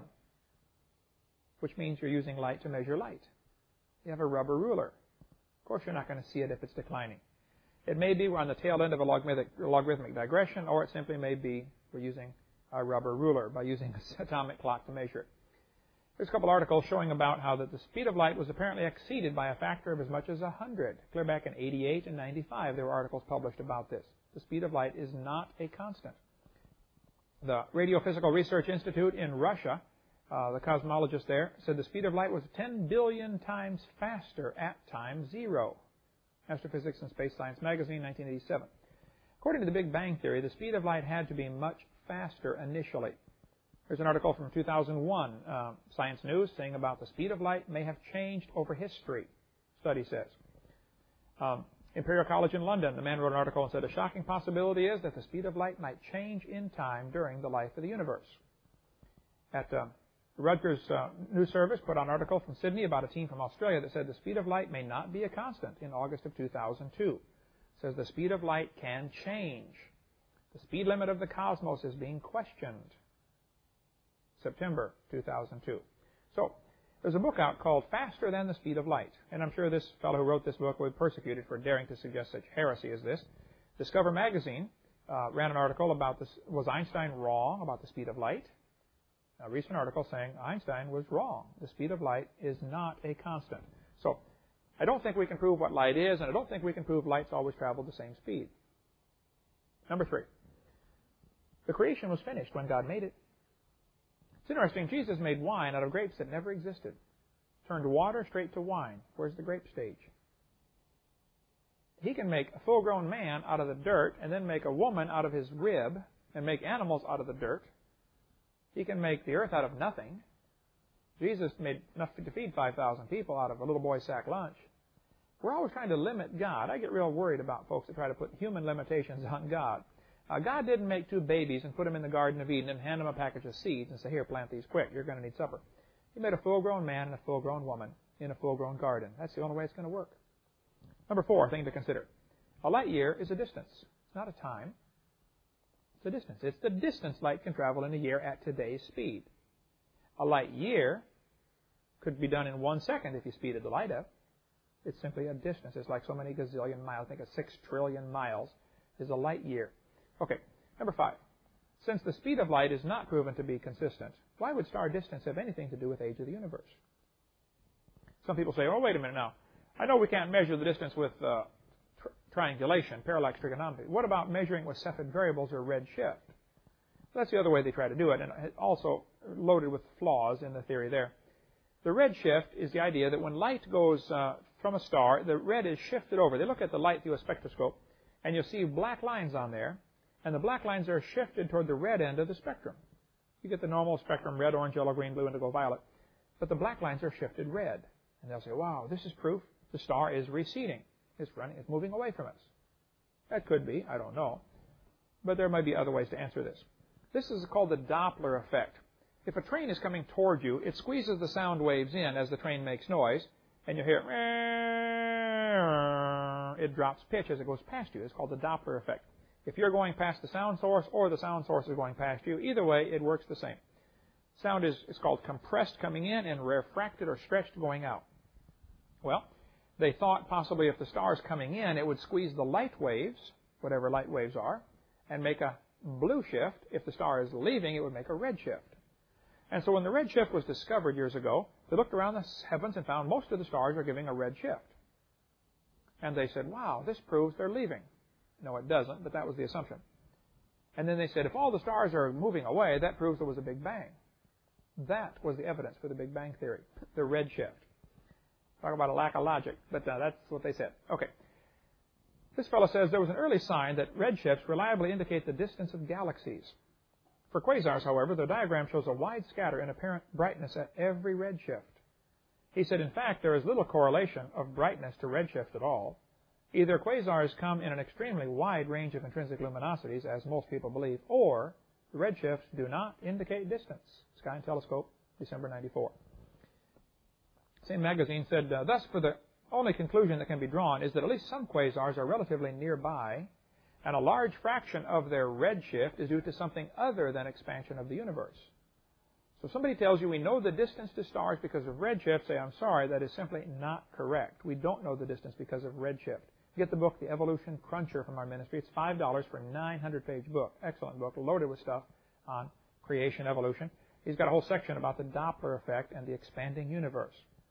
which means you're using light to measure light. You have a rubber ruler. Of course, you're not going to see it if it's declining. It may be we're on the tail end of a logarithmic, logarithmic digression, or it simply may be we're using a rubber ruler by using this atomic clock to measure it. There's a couple articles showing about how that the speed of light was apparently exceeded by a factor of as much as one hundred. Clear back in eighty-eight and ninety-five, there were articles published about this. The speed of light is not a constant. The Radiophysical Research Institute in Russia, uh, the cosmologist there, said the speed of light was ten billion times faster at time zero. Astrophysics and Space Science Magazine, nineteen eighty-seven. According to the Big Bang Theory, the speed of light had to be much faster initially. Here's an article from two thousand one, uh, Science News, saying about the speed of light may have changed over history, study says. Um, Imperial College in London, the man wrote an article and said, a shocking possibility is that the speed of light might change in time during the life of the universe. At uh, Rutgers uh, News Service put out an article from Sydney about a team from Australia that said the speed of light may not be a constant in August of two thousand two. It says the speed of light can change. The speed limit of the cosmos is being questioned. September two thousand two. So, there's a book out called Faster Than the Speed of Light. And I'm sure this fellow who wrote this book will be persecuted for daring to suggest such heresy as this. Discover Magazine uh, ran an article about this. Was Einstein wrong about the speed of light? A recent article saying Einstein was wrong. The speed of light is not a constant. So, I don't think we can prove what light is, and I don't think we can prove light's always traveled the same speed. Number three. The creation was finished when God made it. It's interesting, Jesus made wine out of grapes that never existed. Turned water straight to wine. Where's the grape stage? He can make a full-grown man out of the dirt and then make a woman out of his rib and make animals out of the dirt. He can make the earth out of nothing. Jesus made enough to feed five thousand people out of a little boy's sack lunch. We're always trying to limit God. I get real worried about folks that try to put human limitations on God. Uh, God didn't make two babies and put them in the Garden of Eden and hand them a package of seeds and say, here, plant these quick. You're going to need supper. He made a full-grown man and a full-grown woman in a full-grown garden. That's the only way it's going to work. Number four thing to consider. A light year is a distance. It's not a time. It's a distance. It's the distance light can travel in a year at today's speed. A light year could be done in one second if you speeded the light up. It's simply a distance. It's like so many gazillion miles. I think a six trillion miles is a light year. Okay, Number five, since the speed of light is not proven to be consistent, why would star distance have anything to do with age of the universe? Some people say, oh, wait a minute now. I know we can't measure the distance with uh, tr triangulation, parallax trigonometry. What about measuring with Cepheid variables or redshift? That's the other way they try to do it, and also loaded with flaws in the theory there. The redshift is the idea that when light goes uh, from a star, the red is shifted over. They look at the light through a spectroscope, and you'll see black lines on there, and the black lines are shifted toward the red end of the spectrum. You get the normal spectrum, red, orange, yellow, green, blue, indigo, violet, but the black lines are shifted red. And they'll say, wow, this is proof the star is receding. It's running, it's moving away from us. That could be, I don't know. But there might be other ways to answer this. This is called the Doppler effect. If a train is coming toward you, it squeezes the sound waves in as the train makes noise, and you hear, it drops pitch as it goes past you. It's called the Doppler effect. If you're going past the sound source or the sound source is going past you, either way, it works the same. Sound is, is called compressed coming in and refracted or stretched going out. Well, they thought possibly if the star is coming in, it would squeeze the light waves, whatever light waves are, and make a blue shift. If the star is leaving, it would make a red shift. And so when the red shift was discovered years ago, they looked around the heavens and found most of the stars are giving a red shift. And they said, wow, this proves they're leaving. No, it doesn't, but that was the assumption. And then they said, if all the stars are moving away, that proves there was a Big Bang. That was the evidence for the Big Bang theory, the red shift. Talk about a lack of logic, but uh, that's what they said. Okay. This fellow says there was an early sign that redshifts reliably indicate the distance of galaxies. For quasars, however, the diagram shows a wide scatter in apparent brightness at every redshift. He said, in fact, there is little correlation of brightness to redshift at all. Either quasars come in an extremely wide range of intrinsic luminosities, as most people believe, or the redshifts do not indicate distance. Sky and Telescope, December ninety-four. Same magazine said, uh, thus, for the only conclusion that can be drawn is that at least some quasars are relatively nearby, and a large fraction of their redshift is due to something other than expansion of the universe. So if somebody tells you we know the distance to stars because of redshift, say, I'm sorry, that is simply not correct. We don't know the distance because of redshift. Get the book, The Evolution Cruncher, from our ministry. It's five dollars for a nine hundred page book. Excellent book, loaded with stuff on creation, evolution. He's got a whole section about the Doppler effect and the expanding universe.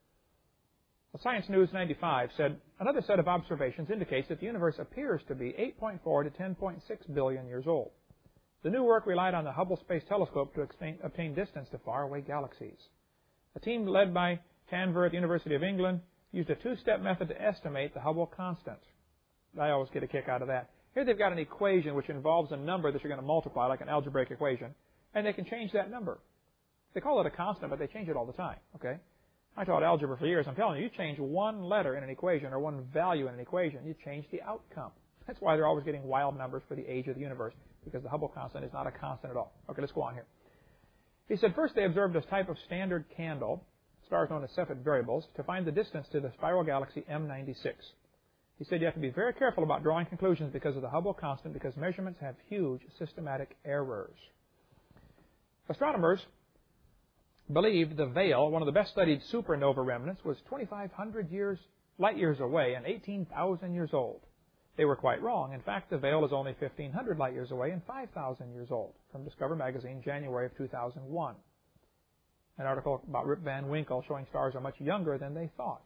Well, Science News ninety-five said, another set of observations indicates that the universe appears to be eight point four to ten point six billion years old. The new work relied on the Hubble Space Telescope to explain, obtain distance to faraway galaxies. A team led by Tanver at the University of England used a two-step method to estimate the Hubble constant. I always get a kick out of that. Here they've got an equation which involves a number that you're going to multiply, like an algebraic equation, and they can change that number. They call it a constant, but they change it all the time, okay? I taught algebra for years. I'm telling you, you change one letter in an equation or one value in an equation, you change the outcome. That's why they're always getting wild numbers for the age of the universe, because the Hubble constant is not a constant at all. Okay, let's go on here. He said, first they observed a type of standard candle, stars known as Cepheid variables, to find the distance to the spiral galaxy M ninety-six. He said you have to be very careful about drawing conclusions because of the Hubble constant, because measurements have huge systematic errors. Astronomers believed the Veil, one of the best studied supernova remnants, was twenty-five hundred years, light years away and eighteen thousand years old. They were quite wrong. In fact, the Veil is only fifteen hundred light years away and five thousand years old, from Discover Magazine, January of two thousand one. An article about Rip Van Winkle showing stars are much younger than they thought.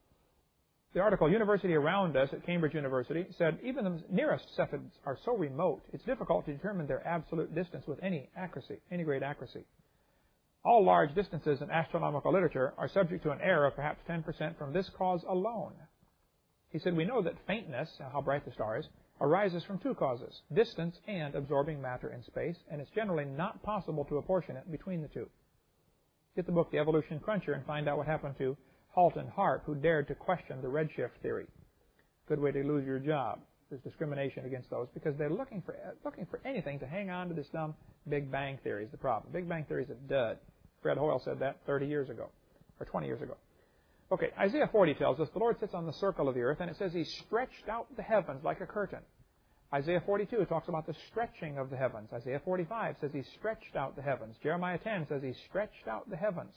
The article, University Around Us at Cambridge University, said even the nearest Cepheids are so remote, it's difficult to determine their absolute distance with any accuracy, any great accuracy. All large distances in astronomical literature are subject to an error of perhaps ten percent from this cause alone. He said, we know that faintness, how bright the star is, arises from two causes, distance and absorbing matter in space, and it's generally not possible to apportion it between the two. Get the book, The Evolution Cruncher, and find out what happened to Halton Harp, who dared to question the redshift theory. Good way to lose your job. There's discrimination against those because they're looking for looking for anything to hang on to this dumb Big Bang theory is the problem. Big Bang theory is a dud. Fred Hoyle said that thirty years ago, or twenty years ago. Okay, Isaiah forty tells us the Lord sits on the circle of the earth, and it says He stretched out the heavens like a curtain. Isaiah forty-two talks about the stretching of the heavens. Isaiah forty-five says He stretched out the heavens. Jeremiah ten says He stretched out the heavens.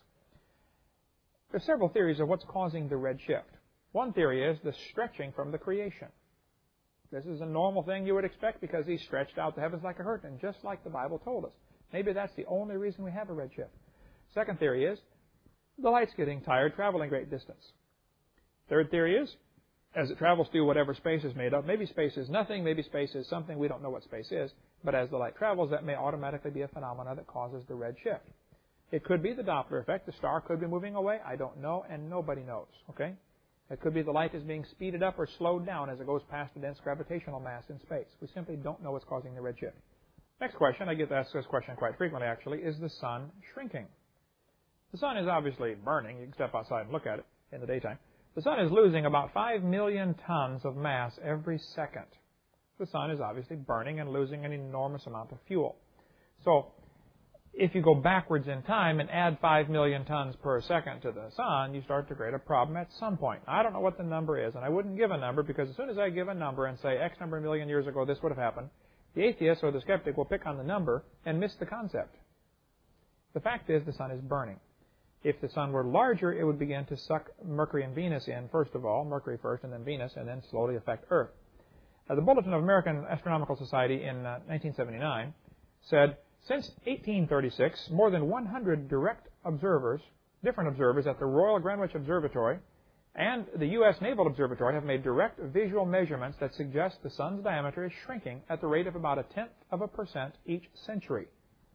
There are several theories of what's causing the red shift. One theory is the stretching from the creation. This is a normal thing you would expect because He stretched out the heavens like a curtain, just like the Bible told us. Maybe that's the only reason we have a redshift. Second theory is the light's getting tired traveling great distance. Third theory is, as it travels through whatever space is made of, maybe space is nothing, maybe space is something, we don't know what space is, but as the light travels, that may automatically be a phenomena that causes the red shift. It could be the Doppler effect. The star could be moving away. I don't know, and nobody knows. Okay? It could be the light is being speeded up or slowed down as it goes past a dense gravitational mass in space. We simply don't know what's causing the red shift. Next question, I get asked this question quite frequently actually, is the sun shrinking? The sun is obviously burning. You can step outside and look at it in the daytime. The sun is losing about five million tons of mass every second. The sun is obviously burning and losing an enormous amount of fuel. So, if you go backwards in time and add five million tons per second to the sun, you start to create a problem at some point. I don't know what the number is, and I wouldn't give a number because as soon as I give a number and say X number of million years ago this would have happened, the atheist or the skeptic will pick on the number and miss the concept. The fact is the sun is burning. If the sun were larger, it would begin to suck Mercury and Venus in, first of all, Mercury first and then Venus, and then slowly affect Earth. Now, the Bulletin of American Astronomical Society in uh, nineteen seventy-nine said, since eighteen thirty-six, more than one hundred direct observers, different observers at the Royal Greenwich Observatory and the U S Naval Observatory have made direct visual measurements that suggest the sun's diameter is shrinking at the rate of about a tenth of a percent each century,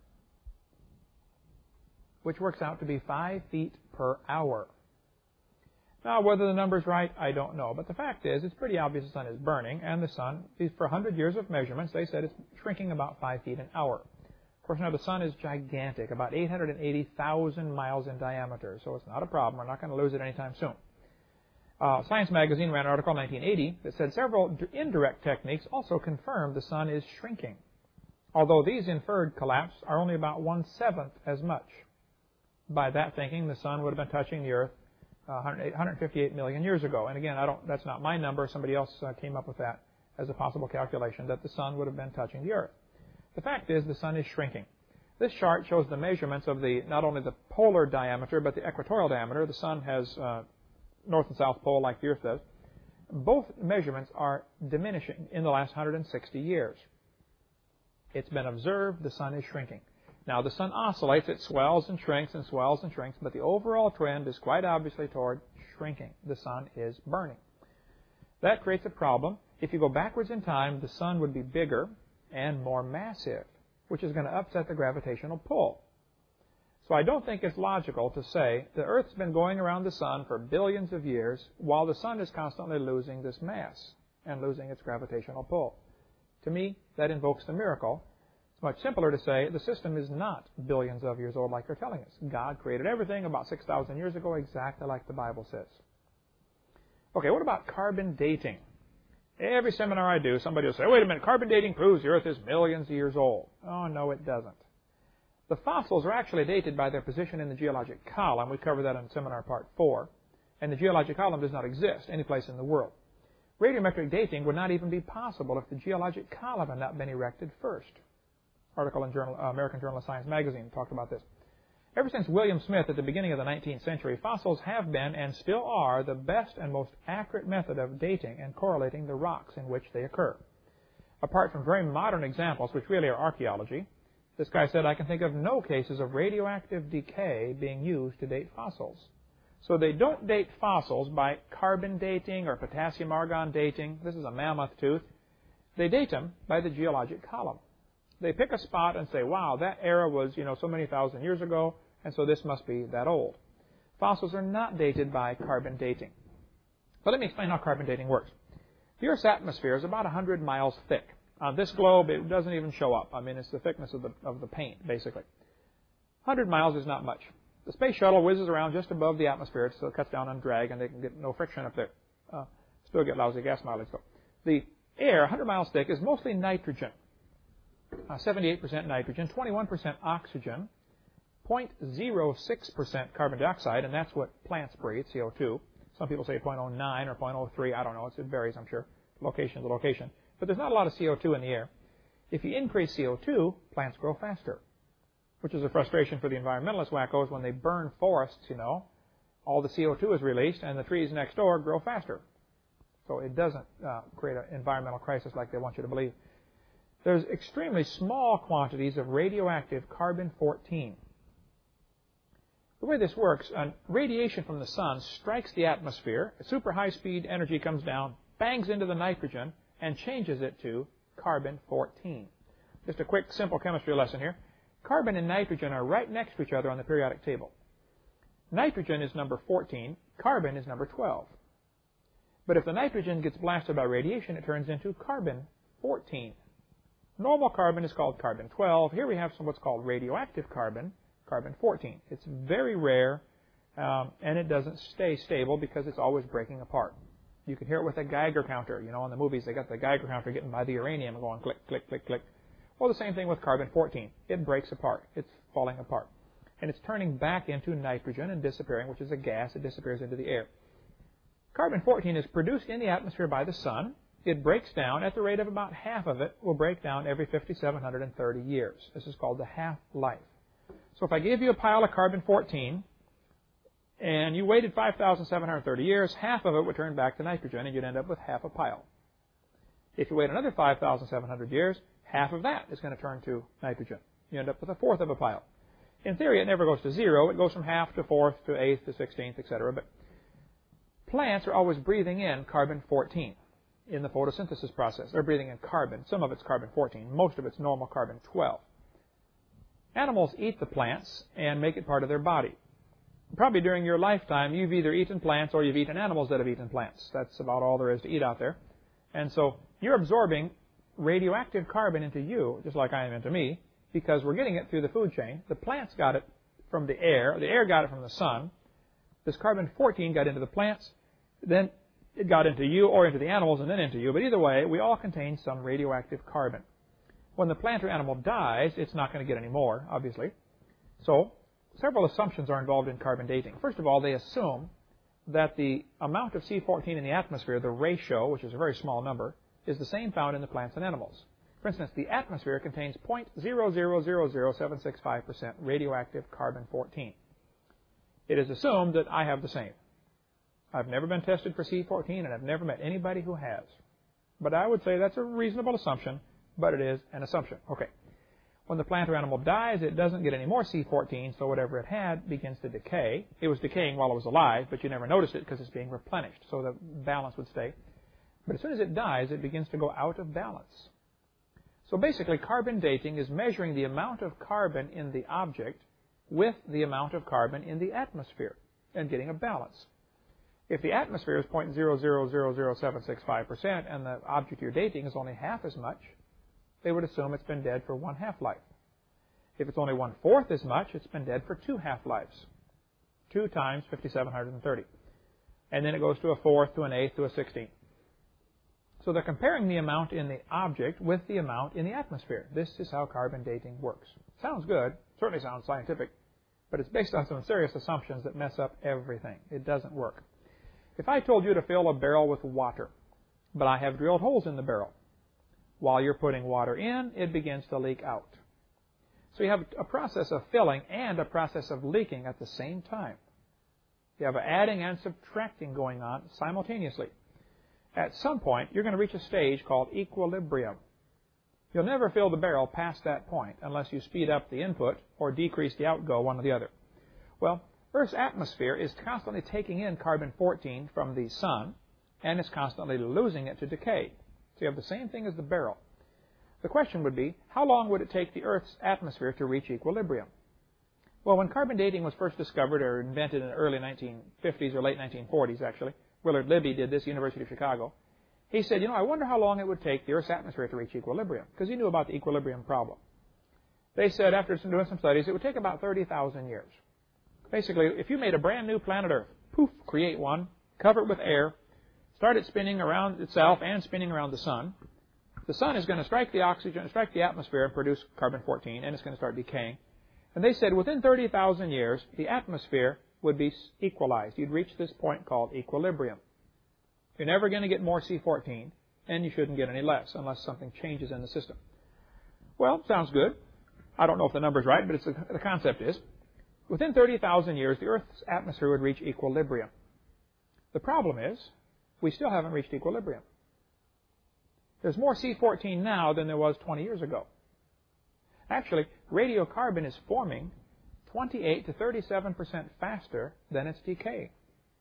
which works out to be five feet per hour. Now, whether the number's right, I don't know. But the fact is, it's pretty obvious the sun is burning, and the sun, for one hundred years of measurements, they said it's shrinking about five feet an hour. Of course, now the sun is gigantic, about eight hundred eighty thousand miles in diameter, so it's not a problem. We're not going to lose it anytime soon. Uh, Science magazine ran an article in nineteen eighty that said several indirect techniques also confirm the sun is shrinking, although these inferred collapse are only about one-seventh as much. By that thinking, the sun would have been touching the Earth uh, one hundred fifty-eight million years ago. And again, I don't, that's not my number. Somebody else uh, came up with that as a possible calculation, that the sun would have been touching the Earth. The fact is the sun is shrinking. This chart shows the measurements of the not only the polar diameter, but the equatorial diameter. The sun has uh, north and south pole like the Earth does. Both measurements are diminishing in the last one hundred sixty years. It's been observed the sun is shrinking. Now, the sun oscillates. It swells and shrinks and swells and shrinks, but the overall trend is quite obviously toward shrinking. The sun is burning. That creates a problem. If you go backwards in time, the sun would be bigger and more massive, which is going to upset the gravitational pull. So I don't think it's logical to say the Earth's been going around the sun for billions of years while the sun is constantly losing this mass and losing its gravitational pull. To me, that invokes the miracle. It's much simpler to say the system is not billions of years old like they're telling us. God created everything about six thousand years ago exactly like the Bible says. Okay, what about carbon dating? Every seminar I do, somebody will say, wait a minute, carbon dating proves the Earth is millions of years old. Oh, no, it doesn't. The fossils are actually dated by their position in the geologic column. We covered that in seminar part four. And the geologic column does not exist any place in the world. Radiometric dating would not even be possible if the geologic column had not been erected first. Article in Journal, uh, American Journal of Science magazine talked about this. Ever since William Smith at the beginning of the nineteenth century, fossils have been and still are the best and most accurate method of dating and correlating the rocks in which they occur. Apart from very modern examples, which really are archaeology, this guy said, I can think of no cases of radioactive decay being used to date fossils. So they don't date fossils by carbon dating or potassium argon dating. This is a mammoth tooth. They date them by the geologic column. They pick a spot and say, wow, that era was, you know, so many thousand years ago, and so this must be that old. Fossils are not dated by carbon dating. But let me explain how carbon dating works. The Earth's atmosphere is about one hundred miles thick. On this globe, it doesn't even show up. I mean, it's the thickness of the, of the paint, basically. one hundred miles is not much. The space shuttle whizzes around just above the atmosphere, so it cuts down on drag, and they can get no friction up there. Uh, still get lousy gas mileage, though. The air, one hundred miles thick, is mostly nitrogen. Uh, seventy-eight percent nitrogen, twenty-one percent oxygen, zero point zero six percent carbon dioxide, and that's what plants breathe, C O two. Some people say zero point zero nine or zero point zero three. I don't know. It varies, I'm sure, location to location. But there's not a lot of C O two in the air. If you increase C O two, plants grow faster, which is a frustration for the environmentalist wackos when they burn forests, you know. All the C O two is released, and the trees next door grow faster. So it doesn't uh, create an environmental crisis like they want you to believe. There's extremely small quantities of radioactive carbon fourteen. The way this works, uh, radiation from the sun strikes the atmosphere, super high-speed energy comes down, bangs into the nitrogen, and changes it to carbon fourteen. Just a quick, simple chemistry lesson here. Carbon and nitrogen are right next to each other on the periodic table. Nitrogen is number fourteen, carbon is number twelve. But if the nitrogen gets blasted by radiation, it turns into carbon fourteen. Normal carbon is called carbon twelve. Here we have some what's called radioactive carbon, carbon fourteen. It's very rare, um, and it doesn't stay stable because it's always breaking apart. You can hear it with a Geiger counter. You know, in the movies, they got the Geiger counter getting by the uranium and going click, click, click, click. Well, the same thing with carbon fourteen. It breaks apart. It's falling apart. And it's turning back into nitrogen and disappearing, which is a gas. It disappears into the air. Carbon fourteen is produced in the atmosphere by the sun. It breaks down at the rate of about half of it will break down every five thousand seven hundred thirty years. This is called the half-life. So if I gave you a pile of carbon fourteen, and you waited five thousand seven hundred thirty years, half of it would turn back to nitrogen, and you'd end up with half a pile. If you wait another five thousand seven hundred years, half of that is going to turn to nitrogen. You end up with a fourth of a pile. In theory, it never goes to zero. It goes from half to fourth to eighth to sixteenth, et cetera. But plants are always breathing in carbon fourteen in the photosynthesis process. They're breathing in carbon. Some of it's carbon fourteen. Most of it's normal carbon twelve. Animals eat the plants and make it part of their body. Probably during your lifetime, you've either eaten plants or you've eaten animals that have eaten plants. That's about all there is to eat out there. And so you're absorbing radioactive carbon into you, just like I am into me, because we're getting it through the food chain. The plants got it from the air. The air got it from the sun. This carbon fourteen got into the plants. Then it got into you or into the animals and then into you. But either way, we all contain some radioactive carbon. When the plant or animal dies, it's not going to get any more, obviously. So several assumptions are involved in carbon dating. First of all, they assume that the amount of C fourteen in the atmosphere, the ratio, which is a very small number, is the same found in the plants and animals. For instance, the atmosphere contains zero point zero zero zero zero seven six five percent radioactive carbon fourteen. It is assumed that I have the same. I've never been tested for C fourteen, and I've never met anybody who has. But I would say that's a reasonable assumption, but it is an assumption. Okay. When the plant or animal dies, it doesn't get any more C fourteen, so whatever it had begins to decay. It was decaying while it was alive, but you never noticed it because it's being replenished, so the balance would stay. But as soon as it dies, it begins to go out of balance. So basically, carbon dating is measuring the amount of carbon in the object with the amount of carbon in the atmosphere and getting a balance. If the atmosphere is zero point zero zero zero zero seven six five percent and the object you're dating is only half as much, they would assume it's been dead for one half-life. If it's only one-fourth as much, it's been dead for two half-lives. Two times five thousand seven hundred thirty. And then it goes to a fourth, to an eighth, to a sixteenth. So they're comparing the amount in the object with the amount in the atmosphere. This is how carbon dating works. Sounds good. Certainly sounds scientific. But it's based on some serious assumptions that mess up everything. It doesn't work. If I told you to fill a barrel with water, but I have drilled holes in the barrel, while you're putting water in, it begins to leak out. So you have a process of filling and a process of leaking at the same time. You have an adding and subtracting going on simultaneously. At some point, you're going to reach a stage called equilibrium. You'll never fill the barrel past that point unless you speed up the input or decrease the outgo, one or the other. Well, Earth's atmosphere is constantly taking in carbon fourteen from the sun, and it's constantly losing it to decay. So you have the same thing as the barrel. The question would be, how long would it take the Earth's atmosphere to reach equilibrium? Well, when carbon dating was first discovered or invented in the early nineteen fifties or late nineteen forties, actually, Willard Libby did this, University of Chicago. He said, you know, I wonder how long it would take the Earth's atmosphere to reach equilibrium, because he knew about the equilibrium problem. They said, after doing some studies, it would take about thirty thousand years. Basically, if you made a brand new planet Earth, poof, create one, cover it with air, start it spinning around itself and spinning around the sun, the sun is going to strike the oxygen, strike the atmosphere and produce carbon fourteen, and it's going to start decaying. And they said within thirty thousand years, the atmosphere would be equalized. You'd reach this point called equilibrium. You're never going to get more C fourteen, and you shouldn't get any less unless something changes in the system. Well, sounds good. I don't know if the number's right, but it's a, the concept is. Within thirty thousand years, the Earth's atmosphere would reach equilibrium. The problem is we still haven't reached equilibrium. There's more C fourteen now than there was twenty years ago. Actually, radiocarbon is forming twenty-eight to thirty-seven percent faster than its decay.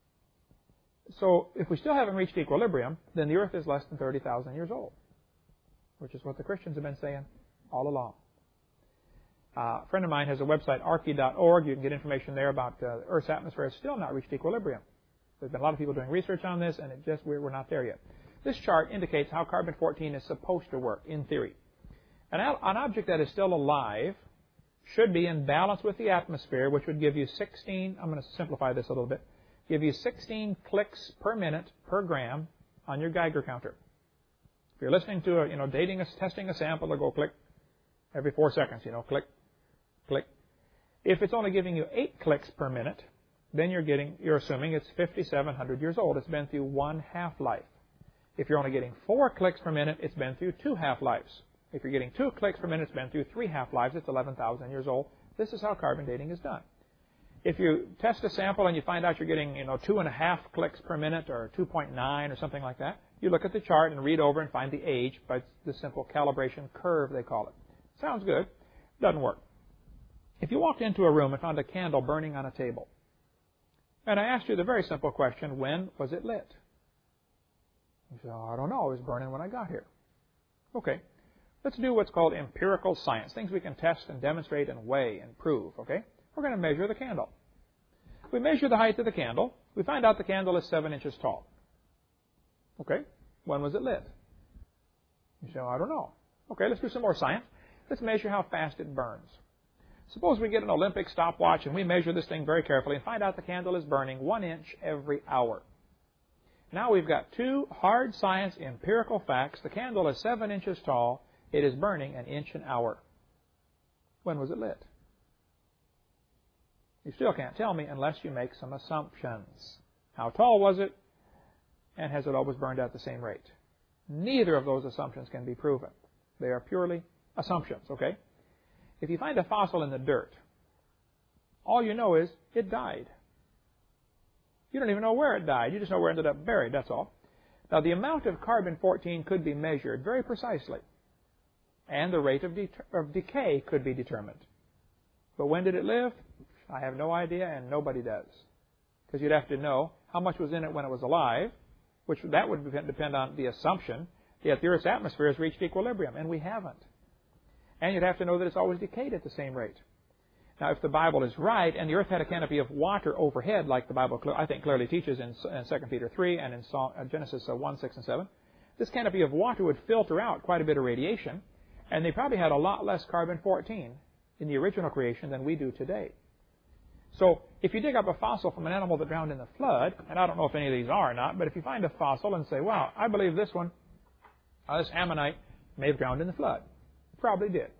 So if we still haven't reached equilibrium, then the Earth is less than thirty thousand years old, which is what the Christians have been saying all along. Uh, a friend of mine has a website, arche dot org. You can get information there about uh, the Earth's atmosphere has still not reached equilibrium. There's been a lot of people doing research on this, and it just we're, we're not there yet. This chart indicates how carbon fourteen is supposed to work in theory. An, an object that is still alive should be in balance with the atmosphere, which would give you sixteen, I'm going to simplify this a little bit, give you sixteen clicks per minute per gram on your Geiger counter. If you're listening to a, you know, dating a, testing a sample, it'll go click every four seconds, you know, click, click. If it's only giving you eight clicks per minute, then you're getting, you're assuming it's fifty-seven hundred years old. It's been through one half-life. If you're only getting four clicks per minute, it's been through two half-lives. If you're getting two clicks per minute, it's been through three half-lives. It's eleven thousand years old. This is how carbon dating is done. If you test a sample and you find out you're getting, you know, two and a half clicks per minute or two point nine or something like that, you look at the chart and read over and find the age by the simple calibration curve, they call it. Sounds good. Doesn't work. If you walked into a room and found a candle burning on a table, and I asked you the very simple question, when was it lit? You say, oh, I don't know. It was burning when I got here. Okay. Let's do what's called empirical science, things we can test and demonstrate and weigh and prove, okay? We're going to measure the candle. We measure the height of the candle. We find out the candle is seven inches tall. Okay. When was it lit? You say, oh, I don't know. Okay, let's do some more science. Let's measure how fast it burns. Suppose we get an Olympic stopwatch and we measure this thing very carefully and find out the candle is burning one inch every hour. Now we've got two hard science empirical facts. The candle is seven inches tall. It is burning an inch an hour. When was it lit? You still can't tell me unless you make some assumptions. How tall was it? And has it always burned at the same rate? Neither of those assumptions can be proven. They are purely assumptions, okay? If you find a fossil in the dirt, all you know is it died. You don't even know where it died. You just know where it ended up buried, that's all. Now, the amount of carbon fourteen could be measured very precisely, and the rate of, de of decay could be determined. But when did it live? I have no idea, and nobody does. Because you'd have to know how much was in it when it was alive, which that would depend on the assumption that the Earth's atmosphere has reached equilibrium, and we haven't. And you'd have to know that it's always decayed at the same rate. Now, if the Bible is right, and the Earth had a canopy of water overhead, like the Bible, I think, clearly teaches in Second Peter three and in Genesis one, six, and seven, this canopy of water would filter out quite a bit of radiation, and they probably had a lot less carbon fourteen in the original creation than we do today. So, if you dig up a fossil from an animal that drowned in the flood, and I don't know if any of these are or not, but if you find a fossil and say, wow, I believe this one, uh, this ammonite, may have drowned in the flood. Probably did.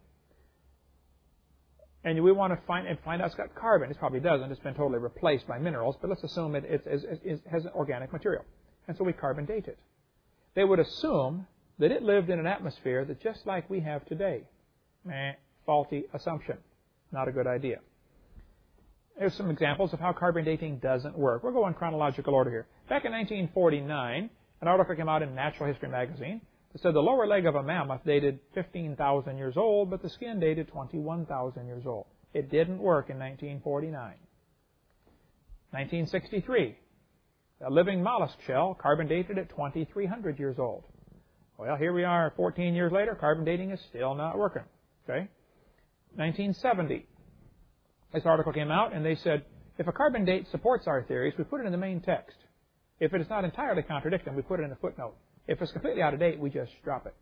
And we want to find and find out it's got carbon. It probably doesn't. It's been totally replaced by minerals, but let's assume it, it, it, it has an organic material. And so we carbon date it. They would assume that it lived in an atmosphere that just like we have today. Meh, faulty assumption. Not a good idea. Here's some examples of how carbon dating doesn't work. We'll go in chronological order here. Back in nineteen forty-nine, an article came out in Natural History magazine that said the lower leg of a mammoth dated fifteen thousand years old, but the skin dated twenty-one thousand years old. It didn't work in nineteen forty-nine. nineteen sixty-three, a living mollusk shell carbon dated at twenty-three hundred years old. Well, here we are fourteen years later, carbon dating is still not working. Okay? nineteen seventy, this article came out and they said, if a carbon date supports our theories, we put it in the main text. If it is not entirely contradicting, we put it in a footnote. If it's completely out of date, we just drop it.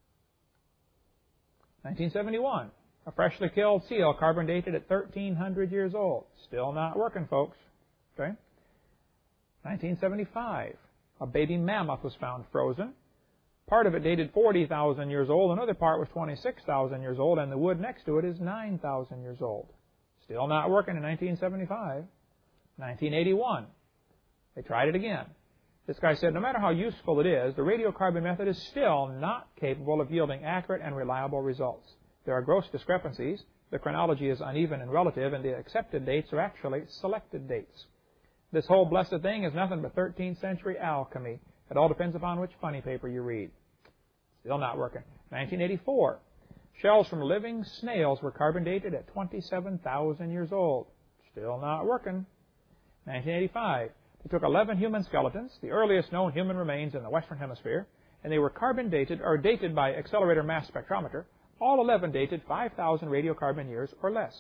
nineteen seventy-one, a freshly killed seal carbon dated at thirteen hundred years old. Still not working, folks. Okay? nineteen seventy-five, a baby mammoth was found frozen. Part of it dated forty thousand years old, another part was twenty-six thousand years old, and the wood next to it is nine thousand years old. Still not working in nineteen seventy-five. nineteen eighty-one, they tried it again. This guy said, no matter how useful it is, the radiocarbon method is still not capable of yielding accurate and reliable results. There are gross discrepancies, the chronology is uneven and relative, and the accepted dates are actually selected dates. This whole blessed thing is nothing but thirteenth century alchemy. It all depends upon which funny paper you read. Still not working. nineteen eighty-four. Shells from living snails were carbon dated at twenty-seven thousand years old. Still not working. nineteen eighty-five. They took eleven human skeletons, the earliest known human remains in the Western Hemisphere, and they were carbon dated, or dated by accelerator mass spectrometer. All eleven dated five thousand radiocarbon years or less.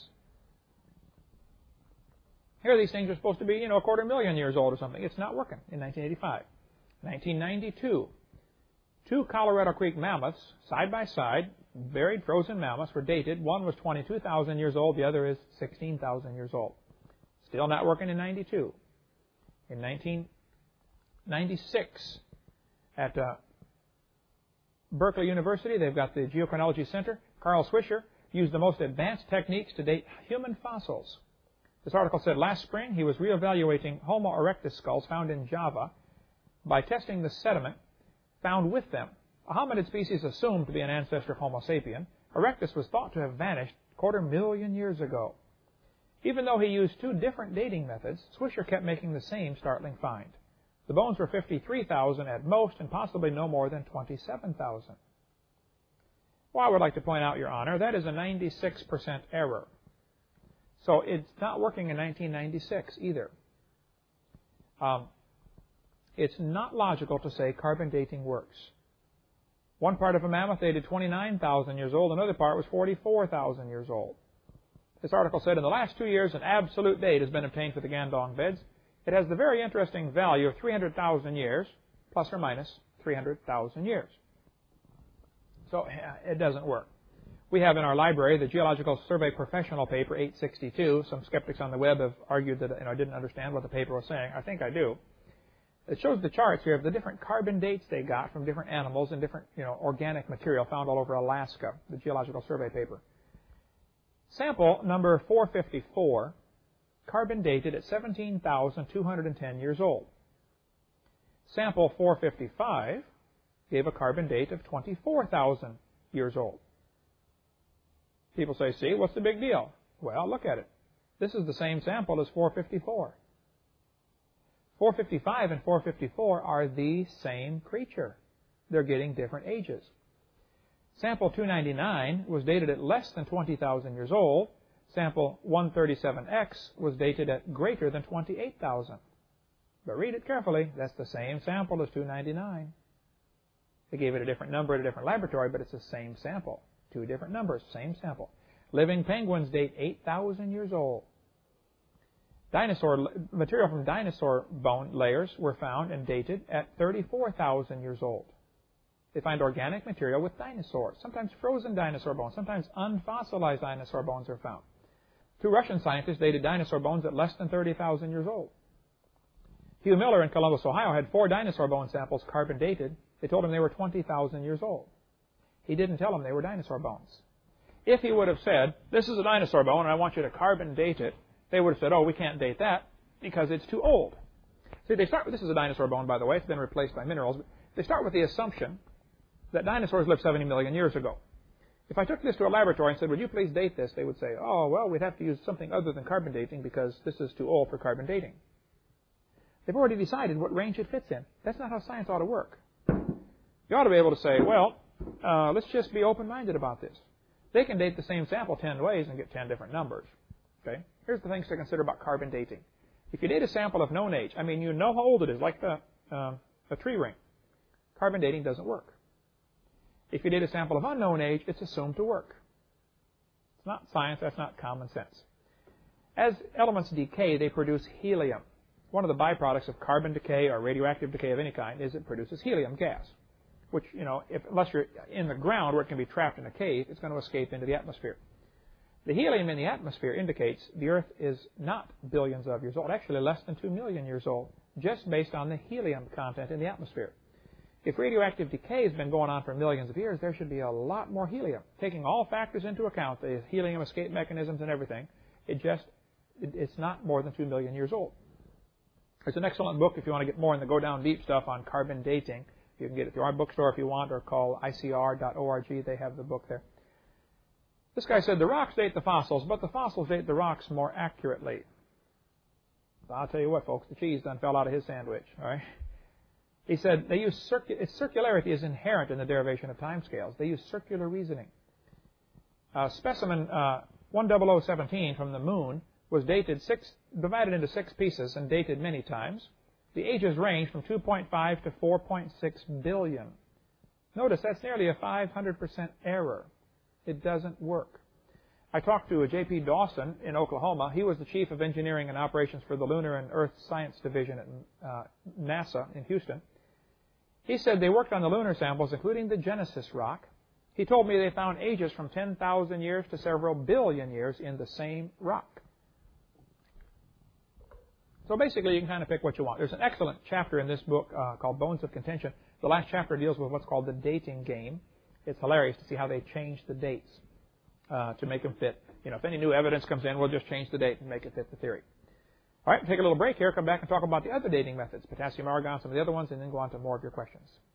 Here these things are supposed to be, you know, a quarter million years old or something. It's not working in nineteen eighty-five. nineteen ninety-two. Two Colorado Creek mammoths, side by side, buried frozen mammoths, were dated. One was twenty-two thousand years old. The other is sixteen thousand years old. Still not working in ninety-two. In nineteen ninety-six, at uh, Berkeley University, they've got the Geochronology Center. Carl Swisher used the most advanced techniques to date human fossils. This article said last spring he was reevaluating Homo erectus skulls found in Java by testing the sediment found with them. A hominid species assumed to be an ancestor of Homo sapien, erectus was thought to have vanished a quarter million years ago. Even though he used two different dating methods, Swisher kept making the same startling find. The bones were fifty-three thousand at most and possibly no more than twenty-seven thousand. Well, I would like to point out, Your Honor, that is a ninety-six percent error. So it's not working in nineteen ninety-six either. Um, it's not logical to say carbon dating works. One part of a mammoth dated twenty-nine thousand years old, another part was forty-four thousand years old. This article said in the last two years an absolute date has been obtained for the Gandong beds. It has the very interesting value of three hundred thousand years, plus or minus three hundred thousand years. So it doesn't work. We have in our library the Geological Survey Professional paper eight sixty-two. Some skeptics on the web have argued that you know, I didn't understand what the paper was saying. I think I do. It shows the charts here of the different carbon dates they got from different animals and different you know, organic material found all over Alaska, the Geological Survey paper. Sample number four fifty-four, carbon dated at seventeen thousand two hundred ten years old. Sample four fifty-five gave a carbon date of twenty-four thousand years old. People say, see, what's the big deal? Well, look at it. This is the same sample as four fifty-four. four fifty-five and four fifty-four are the same creature. They're getting different ages. Sample two ninety-nine was dated at less than twenty thousand years old. Sample one thirty-seven X was dated at greater than twenty-eight thousand. But read it carefully. That's the same sample as two ninety-nine. They gave it a different number at a different laboratory, but it's the same sample. Two different numbers, same sample. Living penguins date eight thousand years old. Dinosaur material from dinosaur bone layers were found and dated at thirty-four thousand years old. They find organic material with dinosaurs, sometimes frozen dinosaur bones, sometimes unfossilized dinosaur bones are found. Two Russian scientists dated dinosaur bones at less than thirty thousand years old. Hugh Miller in Columbus, Ohio, had four dinosaur bone samples carbon dated. They told him they were twenty thousand years old. He didn't tell them they were dinosaur bones. If he would have said, this is a dinosaur bone and I want you to carbon date it, they would have said, oh, we can't date that because it's too old. See, they start with, this is a dinosaur bone, by the way. It's been replaced by minerals. But they start with the assumption that dinosaurs lived seventy million years ago. If I took this to a laboratory and said, would you please date this? They would say, oh, well, we'd have to use something other than carbon dating because this is too old for carbon dating. They've already decided what range it fits in. That's not how science ought to work. You ought to be able to say, well, uh, let's just be open-minded about this. They can date the same sample ten ways and get ten different numbers. Okay? Here's the things to consider about carbon dating. If you date a sample of known age, I mean, you know how old it is, like the, uh, a tree ring. Carbon dating doesn't work. If you date a sample of unknown age, it's assumed to work. It's not science, that's not common sense. As elements decay, they produce helium. One of the byproducts of carbon decay or radioactive decay of any kind is it produces helium gas, which, you know, if, unless you're in the ground where it can be trapped in a cave, it's going to escape into the atmosphere. The helium in the atmosphere indicates the Earth is not billions of years old, actually less than two million years old, just based on the helium content in the atmosphere. If radioactive decay has been going on for millions of years, there should be a lot more helium. Taking all factors into account, the helium escape mechanisms and everything, it just, it, it's not more than two million years old. There's an excellent book if you want to get more in the go down deep stuff on carbon dating. You can get it through our bookstore if you want, or call I C R dot org. They have the book there. This guy said the rocks date the fossils, but the fossils date the rocks more accurately. I'll tell you what, folks, the cheese done fell out of his sandwich. All right? He said they use circu- its circularity is inherent in the derivation of timescales. They use circular reasoning. Uh, specimen uh, one zero zero one seven from the moon was dated six, divided into six pieces and dated many times. The ages range from two point five to four point six billion. Notice that's nearly a five hundred percent error. It doesn't work. I talked to a J P Dawson in Oklahoma. He was the chief of engineering and operations for the Lunar and Earth Science Division at uh, NASA in Houston. He said they worked on the lunar samples, including the Genesis rock. He told me they found ages from ten thousand years to several billion years in the same rock. So basically, you can kind of pick what you want. There's an excellent chapter in this book uh, called Bones of Contention. The last chapter deals with what's called the dating game. It's hilarious to see how they change the dates uh, to make them fit. You know, if any new evidence comes in, we'll just change the date and make it fit the theory. All right, take a little break here, come back and talk about the other dating methods, potassium argon, some of the other ones, and then go on to more of your questions.